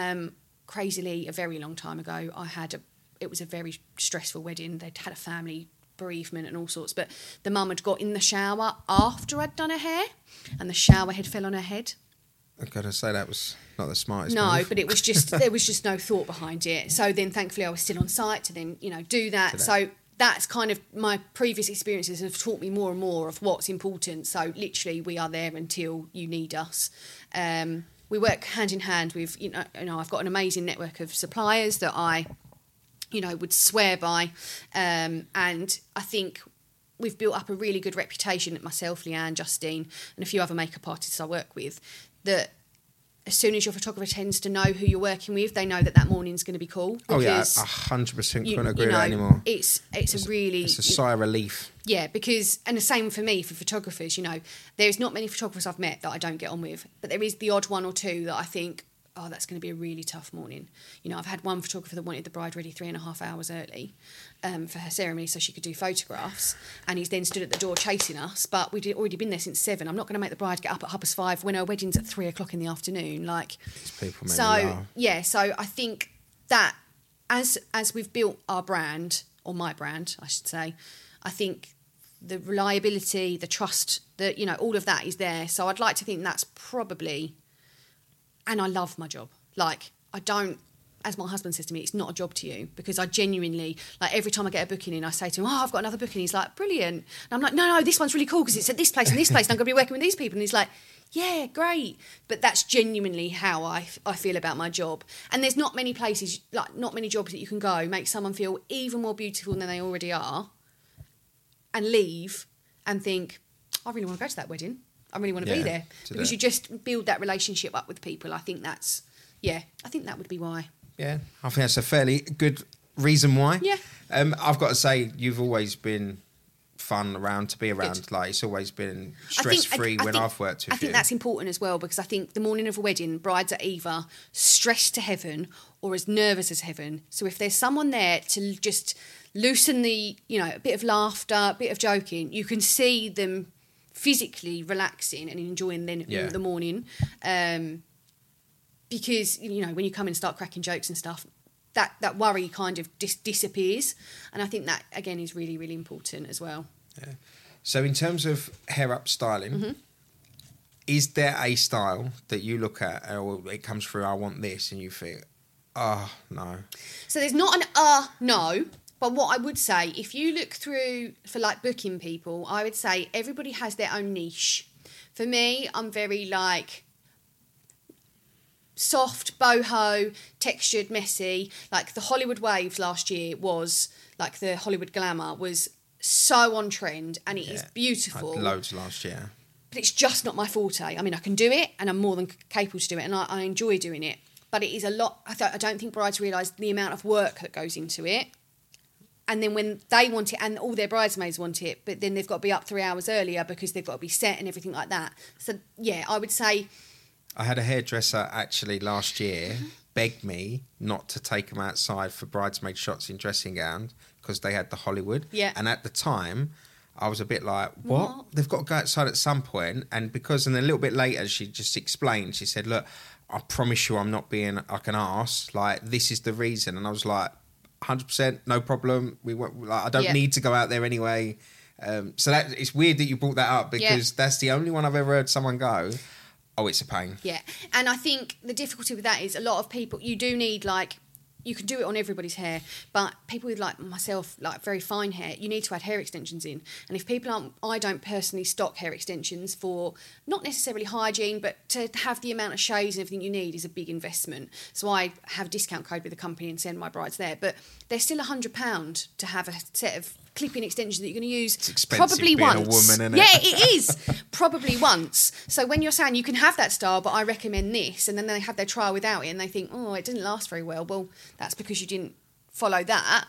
crazily, a very long time ago, it was a very stressful wedding. They'd had a family bereavement and all sorts, but the mum had got in the shower after I'd done her hair, and the shower head fell on her head. I've got to say that was not the smartest No, move. but it was just there was just no thought behind it. So then thankfully I was still on site to then do that. So that's kind of my previous experiences have taught me more and more of what's important. So literally we are there until you need us. We work hand in hand with I've got an amazing network of suppliers that I would swear by. And I think we've built up a really good reputation, myself, Leanne, Justine, and a few other makeup artists I work with, that as soon as your photographer tends to know who you're working with, they know that morning's going to be cool. Oh yeah, 100% couldn't agree with that anymore. It's a sigh of relief. Yeah, because, and the same for me, for photographers, there's not many photographers I've met that I don't get on with, but there is the odd one or two that I think, oh, that's going to be a really tough morning. I've had one photographer that wanted the bride ready 3.5 hours early for her ceremony so she could do photographs, and he's then stood at the door chasing us, but we'd already been there since 7. I'm not going to make the bride get up at 5:30 when her wedding's at 3 o'clock in the afternoon. So I think that as we've built our brand, or my brand, I should say, I think the reliability, the trust, all of that is there. So I'd like to think that's probably... And I love my job. I don't, as my husband says to me, it's not a job to you, because I genuinely, every time I get a booking in, I say to him, I've got another booking. He's like, brilliant. And I'm like, no, this one's really cool because it's at this place and this place, and I'm going to be working with these people. And he's like, Yeah, great. But that's genuinely how I feel about my job. And there's not many places, like not many jobs that you can go, make someone feel even more beautiful than they already are, and leave and think, I really want to go to that wedding. I really want to be there. Because you just build that relationship up with people. I think I think that would be why. Yeah, I think that's a fairly good reason why. Yeah. I've got to say, you've always been fun to be around. Good. Like, it's always been stress-free when I've worked with you. I think that's important as well, because I think the morning of a wedding, brides are either stressed to heaven or as nervous as heaven. So if there's someone there to just loosen a bit of laughter, a bit of joking, you can see them physically relaxing and enjoying the morning. Because, when you come and start cracking jokes and stuff, that worry kind of disappears. And I think that, again, is really, really important as well. Yeah. So in terms of hair up styling, is there a style that you look at or it comes through, I want this, and you think, oh, no? So there's not an no, but what I would say, if you look through for like booking people, I would say everybody has their own niche. For me, I'm very like soft, boho, textured, messy. Like the Hollywood waves last year was, like the Hollywood glamour was so on trend, and it is beautiful. I had loads last year. But it's just not my forte. I mean, I can do it, and I'm more than capable to do it, and I enjoy doing it. But it is a lot. I don't think brides realise the amount of work that goes into it. And then when they want it, and all their bridesmaids want it, but then they've got to be up 3 hours earlier because they've got to be set and everything like that. So, yeah, I would say... I had a hairdresser actually last year beg me not to take them outside for bridesmaid shots in dressing gowns because they had the Hollywood. Yeah. And at the time, I was a bit like, what? They've got to go outside at some point. And a little bit later, she just explained, she said, look, I promise you I'm not being like an arse. Like, this is the reason. And I was like, 100%, no problem. I don't need to go out there anyway. So it's weird that you brought that up because that's the only one I've ever heard someone go, oh, it's a pain. Yeah. And I think the difficulty with that is a lot of people, you do need you can do it on everybody's hair, but people with like myself, like very fine hair, you need to add hair extensions in. And if people I don't personally stock hair extensions for not necessarily hygiene, but to have the amount of shades and everything you need is a big investment. So I have a discount code with the company and send my brides there, but they're still £100 to have a set of clip-in extensions that you're going to use probably being once. A woman, isn't it? Yeah, it is. Probably once. So when you're saying you can have that style, but I recommend this, and then they have their trial without it, and they think, oh, it didn't last very well. Well, that's because you didn't follow that.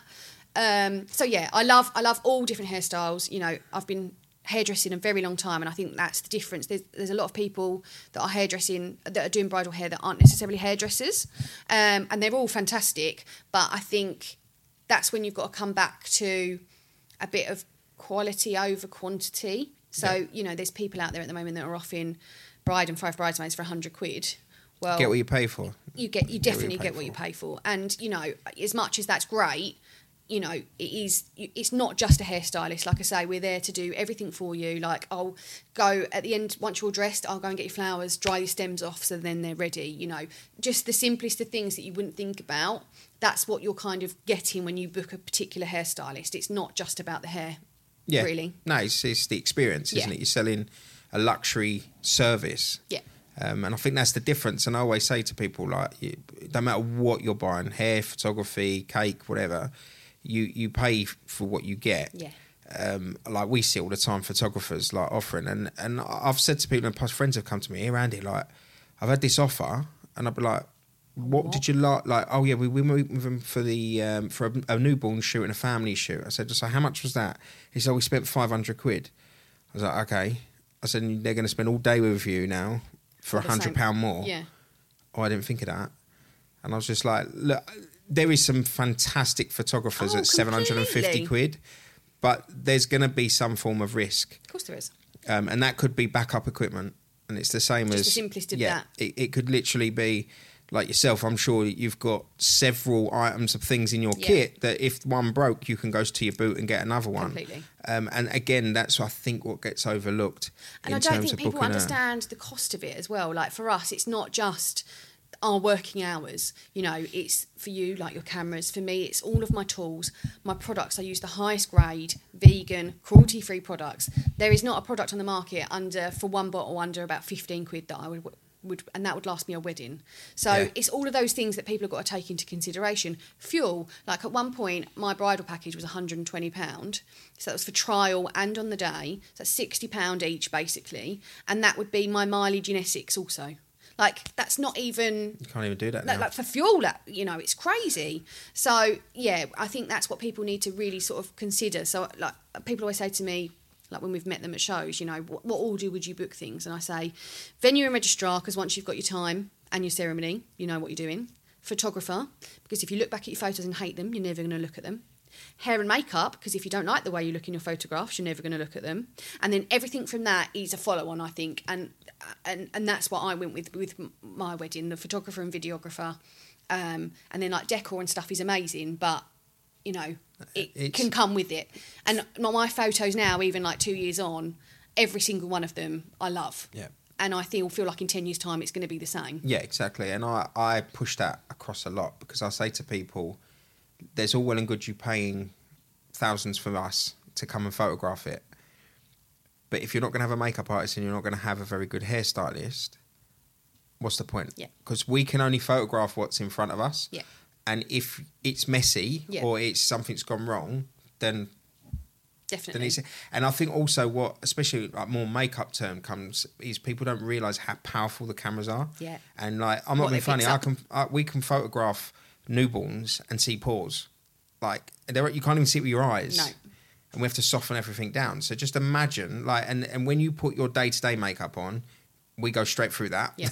So yeah, I love all different hairstyles. I've been hairdressing a very long time, and I think that's the difference. There's a lot of people that are hairdressing, that are doing bridal hair that aren't necessarily hairdressers, and they're all fantastic. But I think that's when you've got to come back to a bit of quality over quantity. So, there's people out there at the moment that are offering bride and 5 bridesmaids for £100. Well, get what you pay for. You definitely get what you pay for. And, as much as that's great, it's not just a hairstylist. Like I say, we're there to do everything for you. Like, I'll go at the end, once you're all dressed, I'll go and get your flowers, dry your stems off so then they're ready. Just the simplest of things that you wouldn't think about. That's what you're kind of getting when you book a particular hairstylist. It's not just about the hair, really. No, it's the experience, isn't it? You're selling a luxury service. Yeah. And I think that's the difference. And I always say to people, like, it don't matter what you're buying, hair, photography, cake, whatever, you pay for what you get. Yeah. Like we see all the time photographers like offering. And I've said to people, and past friends have come to me, here, Andy, like, I've had this offer, and I'll be like, what did you like? Like, oh yeah, we went with him for a newborn shoot and a family shoot. I said, so how much was that? He said, we spent £500. I was like, okay. I said, they're going to spend all day with you now for £100 more. Yeah. Oh, I didn't think of that. And I was just like, look, there is some fantastic photographers at £750, but there's going to be some form of risk. Of course there is. And that could be backup equipment. And it's the same just the simplest of that. It could literally be, like yourself, I'm sure you've got several items of things in your kit that if one broke, you can go to your boot and get another one. Completely. And again, that's, I think, what gets overlooked. And I don't think people understand the cost of it as well. Like for us, it's not just our working hours. You know, it's for you, like your cameras. For me, it's all of my tools, my products. I use the highest grade, vegan, cruelty-free products. There is not a product on the market for one bottle under about 15 quid that I would, and that would last me a wedding. So it's all of those things that people have got to take into consideration. Fuel, like at one point, my bridal package was £120. So that was for trial and on the day. So that's £60 each, basically. And that would be my mileage in Essex also. Like, that's not even... You can't even do that now. Like for fuel, you know, it's crazy. So, yeah, I think that's what people need to really sort of consider. So, like, people always say to me, like when we've met them at shows, you know, what order would you book things? And I say, venue and registrar, because once you've got your time and your ceremony, you know what you're doing. Photographer, because if you look back at your photos and hate them, you're never going to look at them. Hair and makeup, because if you don't like the way you look in your photographs, you're never going to look at them. And then everything from that is a follow-on, I think. And that's what I went with my wedding, the photographer and videographer. And then like decor and stuff is amazing, but, you know, it can come with it. And my photos now, even like 2 years on, every single one of them I love. Yeah. And I feel like in 10 years' time it's going to be the same. Yeah, exactly. And I push that across a lot, because I say to people, there's all well and good you paying thousands for us to come and photograph it. But if you're not going to have a makeup artist and you're not going to have a very good hairstylist, what's the point? Yeah. Because we can only photograph what's in front of us. Yeah. And if it's messy or it's something's gone wrong, then... Definitely. And I think also what, especially like more makeup term comes, is people don't realise how powerful the cameras are. Yeah. And like, I'm not being funny, we can photograph newborns and see pores. Like, you can't even see it with your eyes. No. And we have to soften everything down. So just imagine, like, and when you put your day-to-day makeup on, we go straight through that. Yeah.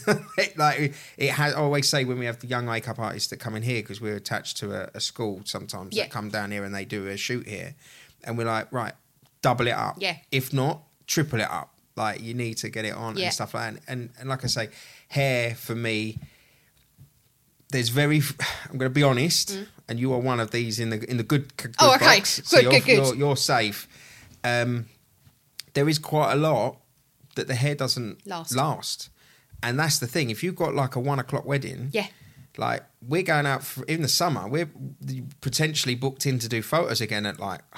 I always say when we have the young makeup artists that come in here, because we're attached to a school sometimes, that come down here and they do a shoot here. And we're like, right, double it up. Yeah. If not, triple it up. Like, you need to get it on and stuff like that. And like I say, hair for me, I'm going to be honest, and you are one of these in the good okay. box. Good. You're safe. There is quite a lot that the hair doesn't last. And that's the thing. If you've got like a 1 o'clock wedding... Yeah. Like, we're going out in the summer. We're potentially booked in to do photos again at like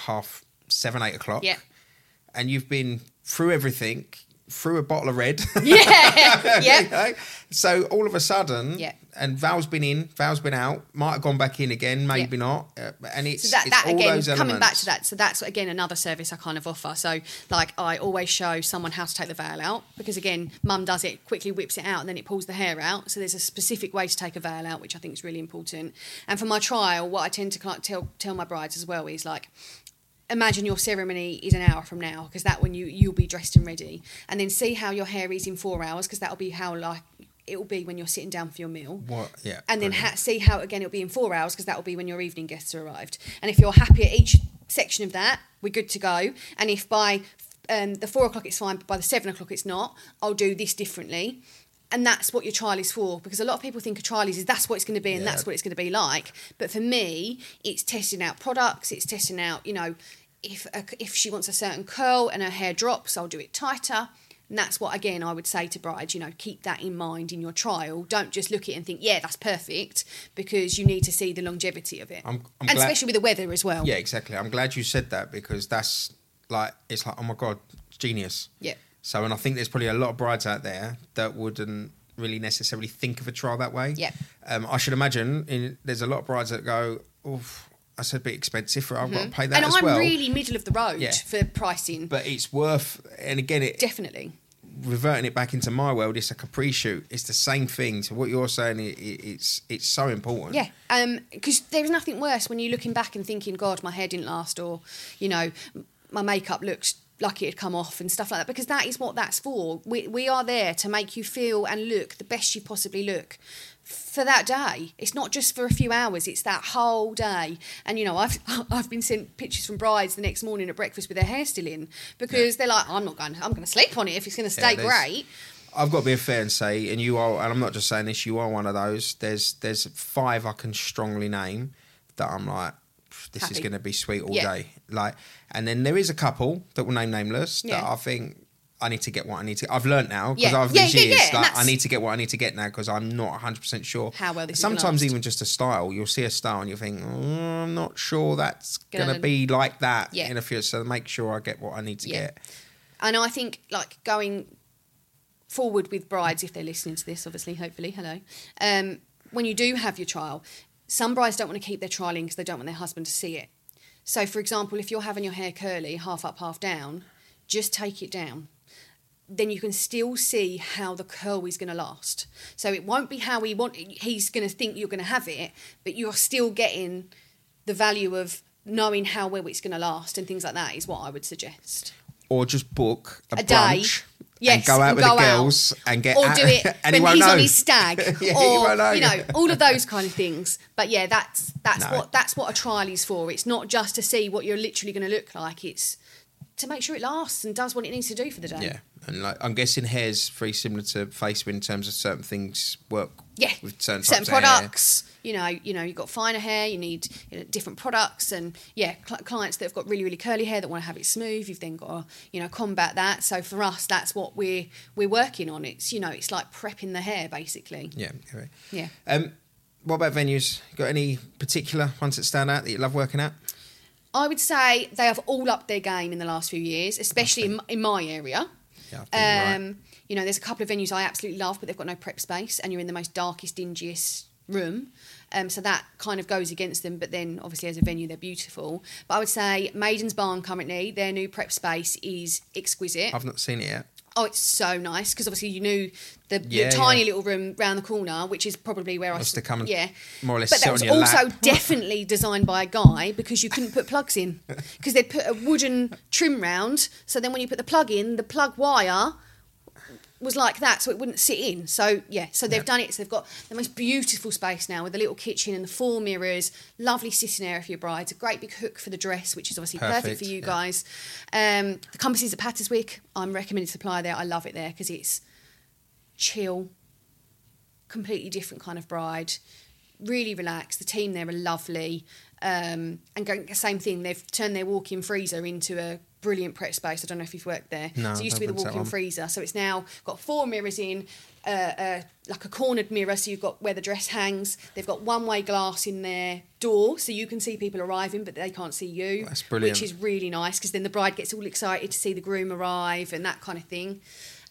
7, 8 o'clock. Yeah. And you've been through everything, through a bottle of red. Yeah. Yeah. You know? So all of a sudden, yeah. And Val's been in, Val's been out, might have gone back in again, maybe not. And it's, so that it's all again, those elements. coming back to that, so that's again another service I kind of offer. So like I always show someone how to take the veil out, because again, mum does it, quickly whips it out and then it pulls the hair out. So there's a specific way to take a veil out, which I think is really important. And for my trial, what I tend to kind of tell my brides as well is like, imagine your ceremony is an hour from now, because that when you'll be dressed and ready, and then see how your hair is in 4 hours, because that'll be how like it will be when you're sitting down for your meal. What? Yeah. And then see how again it'll be in 4 hours, because that will be when your evening guests are arrived. And if you're happy at each section of that, we're good to go. And if by the 4 o'clock it's fine, but by the 7 o'clock it's not, I'll do this differently. And that's what your trial is for, because a lot of people think a trial is that's what it's going to be and that's what it's going to be like. But for me, it's testing out products, it's testing out, you know, if she wants a certain curl and her hair drops, I'll do it tighter. And that's what, again, I would say to brides, you know, keep that in mind in your trial. Don't just look at it and think, yeah, that's perfect, because you need to see the longevity of it. I'm and glad, especially with the weather as well. Yeah, exactly. I'm glad you said that, because that's like, it's like, oh my God, it's genius. Yeah. So, and I think there's probably a lot of brides out there that wouldn't really necessarily think of a trial that way. Yeah. I should imagine there's a lot of brides that go, oof, that's a bit expensive. I've got to pay that as well. And I'm really middle of the road for pricing. But it's worth, and again, definitely. Reverting it back into my world, it's a capri shoot. It's the same thing. So what you're saying, it's so important. Yeah, because there's nothing worse when you're looking back and thinking, God, my hair didn't last, or, you know, my makeup looks like it had come off and stuff like that, because that is what that's for. We are there to make you feel and look the best you possibly look for that day. It's not just for a few hours, it's that whole day. And you know, I've been sent pictures from brides the next morning at breakfast with their hair still in, because they're like, I'm going to sleep on it if it's going to stay great. I've got to be fair and say, and you are, and I'm not just saying this, you are one of those. There's 5 I can strongly name that I'm like, this Happy. Is going to be sweet all day. Like, and then there is a couple that will name nameless that I think I need to get what I need to. I've learnt now because Yeah. I've Yeah, these yeah, years. yeah, Like, and I need to get what I need to get now because I'm not 100% sure how well this is gonna Sometimes last. even just a style. You'll see a style and you think, I'm not sure that's Gonna gonna be like that Yeah. in a few. So make sure I get what I need to Yeah. get. And I think, like, going forward with brides, if they're listening to this, obviously, hopefully, hello. When you do have your trial, some brides don't want to keep their trial in because they don't want their husband to see it. So, for example, if you're having your hair curly, half up, half down, just take it down. Then you can still see how the curl is going to last. So it won't be how he's going to think you're going to have it, but you're still getting the value of knowing how well it's going to last and things like that is what I would suggest. Or just book a day. brunch. Yes, and go out with the girls and get or out, do it and he when won't he's know. on his stag, Yeah, he or won't know. you know, all of those kind of things. But yeah, that's No. what a trial is for. It's not just to see what you're literally going to look like. It's to make sure it lasts and does what it needs to do for the day. Yeah, and like I'm guessing hair's very similar to face in terms of certain things work. Yeah, with certain certain types of products. You know, you've got finer hair. You need different products, and yeah, clients that have got really, really curly hair that want to have it smooth. You've then got to combat that. So for us, that's what we're working on. It's it's like prepping the hair basically. Yeah. Okay. Yeah. What about venues? Got any particular ones that stand out that you love working at? I would say they have all upped their game in the last few years, especially in my area. Yeah, I think you're right. There's a couple of venues I absolutely love, but they've got no prep space, and you're in the most darkest, dingiest room. So that kind of goes against them, but then obviously as a venue, they're beautiful. But I would say Maiden's Barn currently, their new prep space is exquisite. I've not seen it yet. Oh, it's so nice because obviously you knew the Yeah, tiny yeah. little room round the corner, which is probably where Wants to come and yeah, more or less But sit that on was your also lap. definitely designed by a guy because you couldn't put plugs in because they'd put a wooden trim round. So then when you put the plug in, the plug wire was like that, so it wouldn't sit in. So yeah, so they've done it. So they've got the most beautiful space now with the little kitchen and the 4 mirrors, lovely sitting area for your brides, a great big hook for the dress, which is obviously perfect for you guys. The compasses at Patterswick, I'm recommended supplier there. I love it there because it's chill, completely different kind of bride, really relaxed. The team there are lovely, and going same thing. They've turned their walk-in freezer into a brilliant prep space. I don't know if you've worked there. No, so it used to I be the don't think so. walk-in freezer. So it's now got 4 mirrors in, like a cornered mirror. So you've got where the dress hangs. They've got one-way glass in their door, so you can see people arriving, but they can't see you. That's brilliant. Which is really nice because then the bride gets all excited to see the groom arrive and that kind of thing.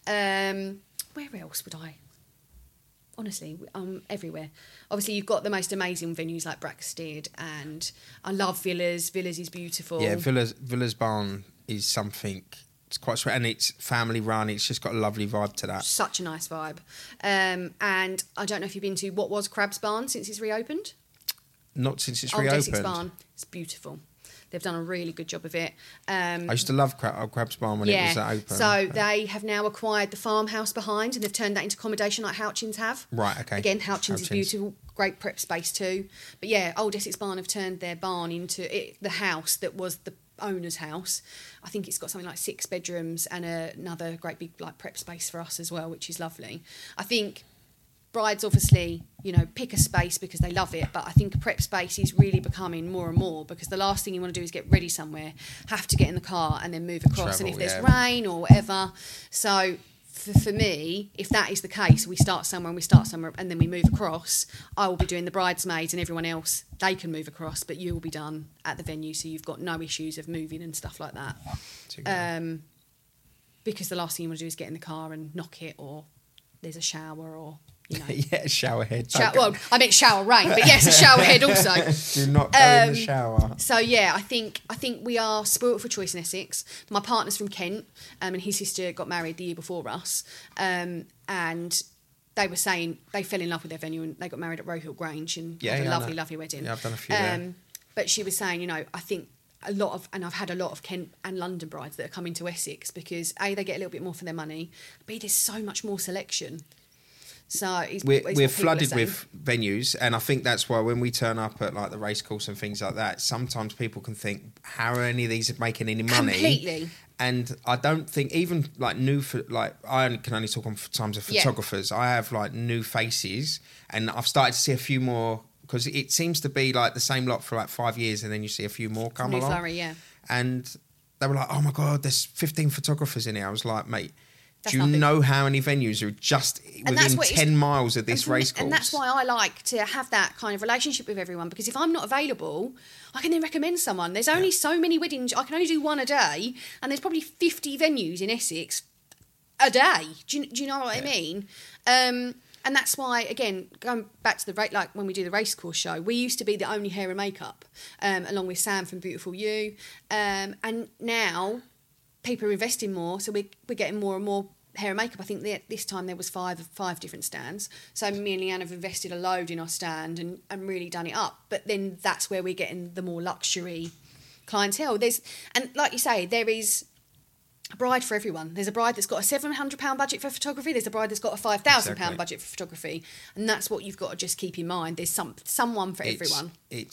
Where else would I? Honestly, everywhere. Obviously, you've got the most amazing venues like Braxted, and I love Villas. Villas is beautiful. Yeah, Villas Barn is something. It's quite sweet, and it's family run. It's just got a lovely vibe to that. Such a nice vibe. And I don't know if you've been to what was Crabs Barn since it's reopened. Not since it's Old reopened. Essex Barn. It's beautiful. They've done a really good job of it. I used to love Crabs Barn when it was open. So they have now acquired the farmhouse behind, and they've turned that into accommodation like Houchins have. Right, okay. Again, Houchins is beautiful, great prep space too. But yeah, Old Essex Barn have turned their barn into the house that was the owner's house. I think it's got something like 6 bedrooms and another great big like prep space for us as well, which is lovely. I think brides obviously, pick a space because they love it, but I think prep space is really becoming more and more because the last thing you want to do is get ready somewhere, have to get in the car and then move across. Travel, and if there's rain or whatever. So for me, if that is the case, we start somewhere and then we move across, I will be doing the bridesmaids and everyone else, they can move across, but you will be done at the venue, so you've got no issues of moving and stuff like that. Because the last thing you want to do is get in the car and knock it, or there's a shower, or yeah, shower head. Well, I meant shower rain, but yes, a shower head also. Do not go in the shower. So yeah, I think we are spoilt for choice in Essex. My partner's from Kent, and his sister got married the year before us, and they were saying they fell in love with their venue and they got married at Rohill Grange and had a lovely wedding. Yeah, I've done a few there. But she was saying, I think I've had a lot of Kent and London brides that are coming to Essex because A, they get a little bit more for their money, B, there's so much more selection. So we're flooded with venues, and I think that's why when we turn up at like the race course and things like that, sometimes people can think, how are any of these making any money? Completely. And I don't think even like I can only talk on times of photographers. I have like new faces, and I've started to see a few more because it seems to be like the same lot for like 5 years, and then you see a few more come along. Flurry, yeah. And they were like, oh my God, there's 15 photographers in here. I was like, mate, That's do you nothing. know how many venues are just within 10 miles of this race course? And that's why I like to have that kind of relationship with everyone, because if I'm not available, I can then recommend someone. There's only so many weddings. I can only do one a day, and there's probably 50 venues in Essex a day. Do you know what I mean? And that's why, again, going back to like when we do the racecourse show, we used to be the only hair and makeup, along with Sam from Beautiful You. And now people are investing more, so we're getting more and more hair and makeup. I think this time there was five different stands. So me and Leanne have invested a load in our stand and really done it up. But then that's where we're getting the more luxury clientele. And like you say, there is a bride for everyone. There's a bride that's got a £700 budget for photography. There's a bride that's got a £5,000 budget for photography, and that's what you've got to just keep in mind. There's someone for everyone.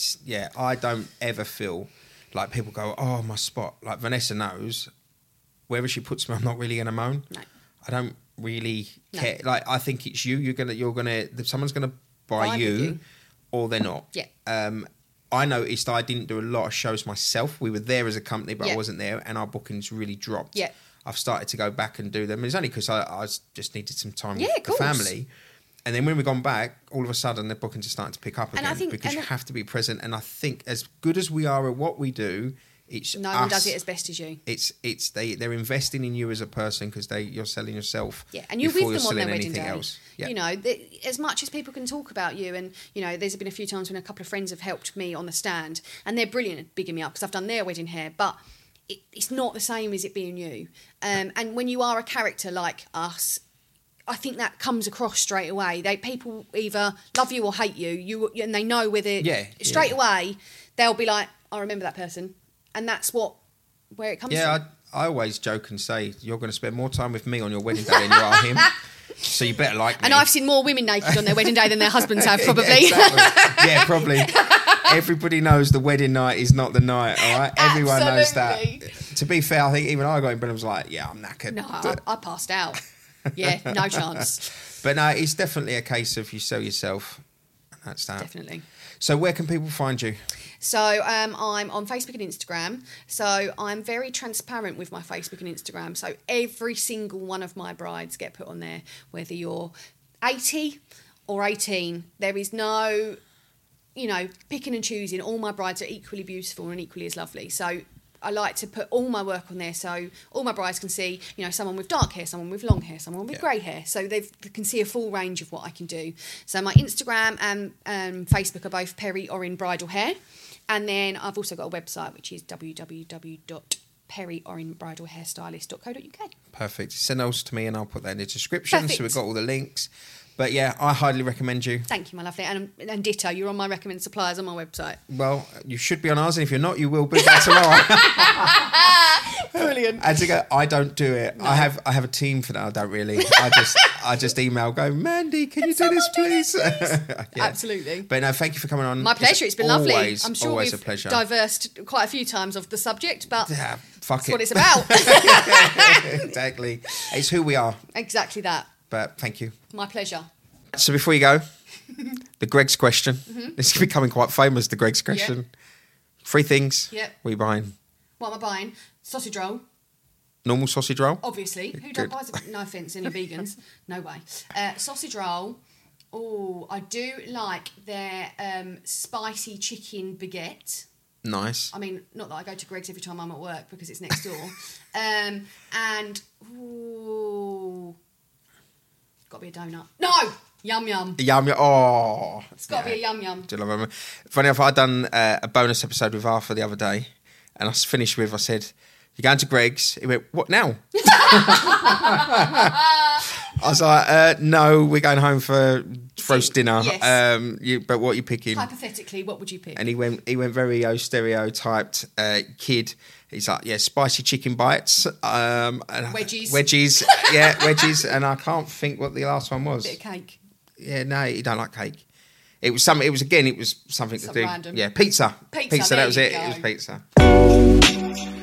I don't ever feel like people go, oh, my spot. Like Vanessa knows, wherever she puts me, I'm not really going to moan. No, I don't really care. Like I think it's you. Someone's gonna buy you, or they're not. Yeah. I noticed I didn't do a lot of shows myself. We were there as a company, but I wasn't there, and our bookings really dropped. Yeah. I've started to go back and do them. It's only because I just needed some time with the course. family. And then when we've gone back, all of a sudden the bookings are starting to pick up again because you have to be present. And I think as good as we are at what we do, no one does it as best as you. They're investing in you as a person because you're selling yourself. Yeah, and you're with them on their wedding day. Else. Yeah. You know, as much as people can talk about you, and you know, there's been a few times when a couple of friends have helped me on the stand, and they're brilliant at bigging me up because I've done their wedding hair, but it's not the same as it being you. And when you are a character like us, I think that comes across straight away. People either love you or hate you. And they know whether straight away they'll be like, I remember that person. And that's where it comes from. Yeah, I always joke and say, you're going to spend more time with me on your wedding day than you are him. So you better like me. And I've seen more women naked on their wedding day than their husbands have, probably. Yeah, probably. Everybody knows the wedding night is not the night, all right? Everyone knows that. To be fair, I think even I got in bed and was like, yeah, I'm knackered. No, I passed out. Yeah, no chance. But no, it's definitely a case of you sell yourself. That's that. Definitely. So where can people find you? So I'm on Facebook and Instagram. So I'm very transparent with my Facebook and Instagram. So every single one of my brides get put on there, whether you're 80 or 18. There is no, picking and choosing. All my brides are equally beautiful and equally as lovely. So I like to put all my work on there so all my brides can see, someone with dark hair, someone with long hair, someone with grey hair. So they can see a full range of what I can do. So my Instagram and Facebook are both Perry Orrin Bridal Hair. And then I've also got a website, which is www.perryorinbridalhairstylist.co.uk. Perfect. Send those to me and I'll put that in the description. So we've got all the links. But yeah, I highly recommend you. Thank you, my lovely. And ditto, you're on my recommend suppliers on my website. Well, you should be on ours, and if you're not, you will be by tomorrow. Brilliant. And to go, I don't do it. No. I have a team for that. I don't really. I just email, go, Mandy, can you do this, please? Yeah. Absolutely. But no, thank you for coming on. My pleasure. It's been lovely. I'm sure we've a pleasure. Diversed quite a few times of the subject, but that's what it's about. Exactly. It's who we are. Exactly that. But thank you. My pleasure. So before you go, the Greg's question. This is becoming quite famous, the Greg's question. Yep. 3 things. Yep. What are you buying? What am I buying? Sausage roll. Normal sausage roll? Obviously. Who don't buy it? No offence, any vegans. No way. Sausage roll. Oh, I do like their spicy chicken baguette. Nice. I mean, not that I go to Greg's every time I'm at work because it's next door. And, got to be a donut. No! Yum yum. Yum yum. Oh. It's got to be a yum yum. Do you love it? Funny enough, I done a bonus episode with Arthur the other day, and I finished with, I said, "You're going to Greg's?" He went, "What now?" I was like, "No, we're going home for roast dinner." Yes. But what are you picking? Hypothetically, what would you pick? And he went very stereotyped kid. He's like, yeah, spicy chicken bites. Wedgies. Yeah, wedgies. And I can't think what the last one was. Bit of cake. Yeah, no, he don't like cake. It was something to do. Random. Yeah, pizza. Pizza, That was it. Go. It was pizza.